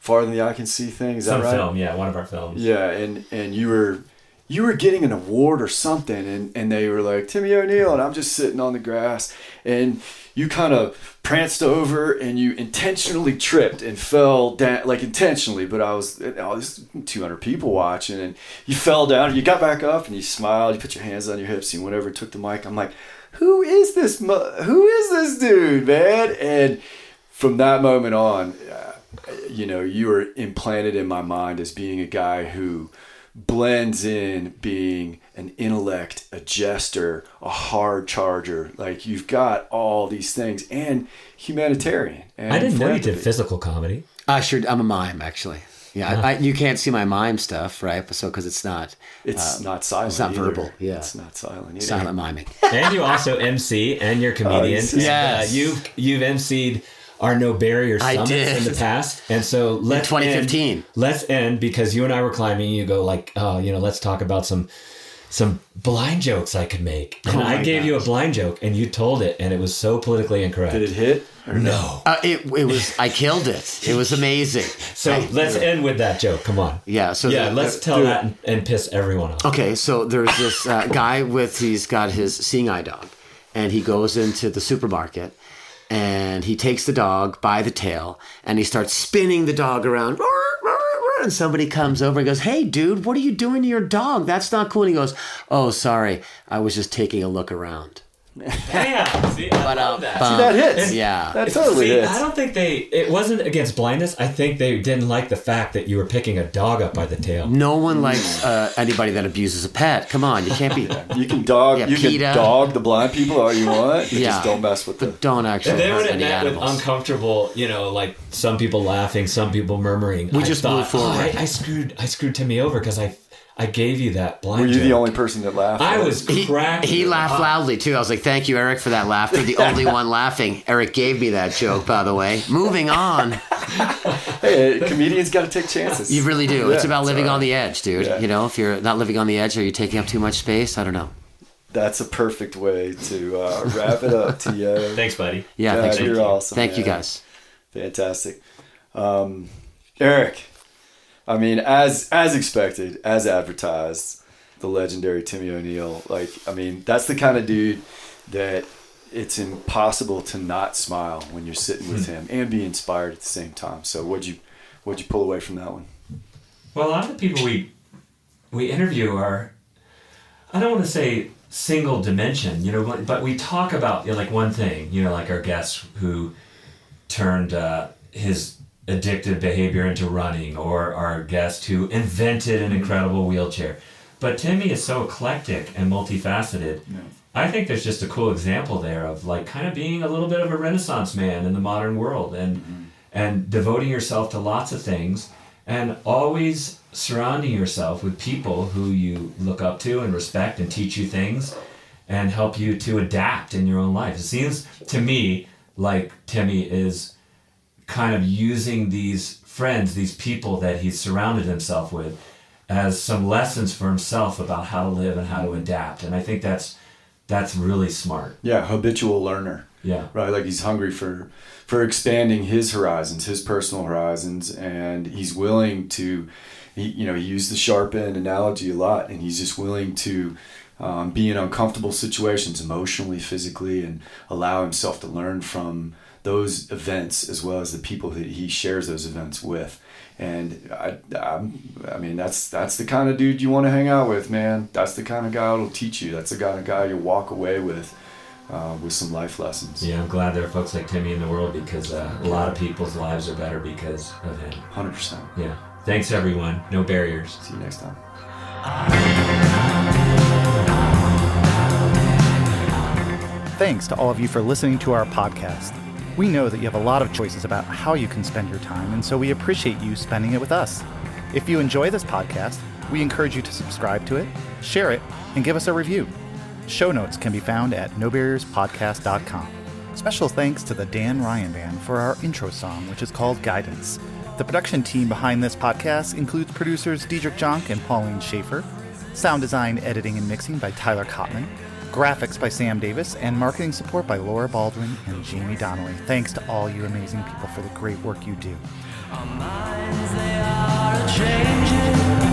Farther Than the Eye Can See thing. Is Some that right? film, yeah, one of our films. Yeah, and you were getting an award or something, and they were like, Timmy O'Neill, and I'm just sitting on the grass, and you kind of pranced over and you intentionally tripped and fell down, like intentionally, but there's 200 people watching, and you fell down, and you got back up, and you smiled, you put your hands on your hips, and whatever, took the mic. I'm like, who is this dude, man? And from that moment on, you were implanted in my mind as being a guy who blends in being an intellect, a jester, a hard charger. Like, you've got all these things, and humanitarian. And I didn't know you did philanthropy. physical comedy. I'm a mime, actually. Yeah, you can't see my mime stuff, right? So because it's not silent. It's not either. verbal. Yeah, it's not silent either. silent miming. And you also MC, and you're a comedian. Yes. You've MC'd our No Barrier I Summits did. in the past, and so let's 2015. Let's end because you and I were climbing. You go like, let's talk about some blind jokes I could make, and I gave you a blind joke, and you told it, and it was so politically incorrect. Did it hit? Or No. It was. I killed it. It was amazing. So let's end with that joke. Come on. Yeah. So Let's tell that and piss everyone off. Okay, so there's this guy he's got his seeing eye dog, and he goes into the supermarket, and he takes the dog by the tail, and he starts spinning the dog around, and somebody comes over and goes, "Hey, dude, what are you doing to your dog? That's not cool." And he goes, "Oh, sorry, I was just taking a look around." Yeah. See, I love that. See, that hits. Yeah. That totally See, hits. I don't think it wasn't against blindness. I think they didn't like the fact that you were picking a dog up by the tail. No one likes anybody that abuses a pet. Come on, you can't be. You can dog. Yeah, you PETA. can dog the blind people all you want. But Yeah. just don't mess with them. Don't actually And they hurt would have any met with animals. uncomfortable, like some people laughing, some people murmuring. We just moved forward. I screwed Timmy over because I gave you that blind Were you joke. the only person that laughed? I was cracking. He laughed loudly too. I was like, "Thank you, Eric, for that laughter." The only one laughing. Eric gave me that joke, by the way. Moving on. Hey, comedians got to take chances. You really do. Yeah, it's about living all on right. the edge, dude. Yeah. If you're not living on the edge, are you taking up too much space? I don't know. That's a perfect way to wrap it up, T.O. Thanks, buddy. Yeah, God, thanks. you're awesome. Thank you, man. guys. Fantastic. Eric, I mean, as expected, as advertised, the legendary Timmy O'Neill, that's the kind of dude that it's impossible to not smile when you're sitting with him and be inspired at the same time. So what'd you pull away from that one? Well, a lot of the people we interview are, I don't want to say single dimension, but we talk about like one thing, like our guest who turned his addictive behavior into running, or our guest who invented an incredible wheelchair. But Timmy is so eclectic and multifaceted. Yeah. I think there's just a cool example there of like kind of being a little bit of a Renaissance man in the modern world and devoting yourself to lots of things and always surrounding yourself with people who you look up to and respect and teach you things and help you to adapt in your own life. It seems to me like Timmy is kind of using these friends, these people that he's surrounded himself with, as some lessons for himself about how to live and how to adapt. And I think that's really smart. Yeah, habitual learner. Yeah. Right, like he's hungry for expanding his horizons, his personal horizons, and he's willing to, he used the sharp end analogy a lot, and he's just willing to be in uncomfortable situations emotionally, physically, and allow himself to learn from those events as well as the people that he shares those events with. And I mean, that's the kind of dude you want to hang out with, man. That's the kind of guy that'll teach you. That's the kind of guy you'll walk away with some life lessons. Yeah, I'm glad there are folks like Timmy in the world because a lot of people's lives are better because of him. 100%. Yeah. Thanks, everyone. No barriers. See you next time. Thanks to all of you for listening to our podcast. We know that you have a lot of choices about how you can spend your time, and so we appreciate you spending it with us. If you enjoy this podcast, we encourage you to subscribe to it, share it, and give us a review. Show notes can be found at nobarrierspodcast.com. Special thanks to the Dan Ryan Band for our intro song, which is called Guidance. The production team behind this podcast includes producers Diedrich Jonk and Pauline Schaefer, sound design, editing, and mixing by Tyler Kottman, Graphics by Sam Davis, and marketing support by Laura Baldwin and Jamie Donnelly. Thanks to all you amazing people for the great work you do. Our minds, they are a-changing.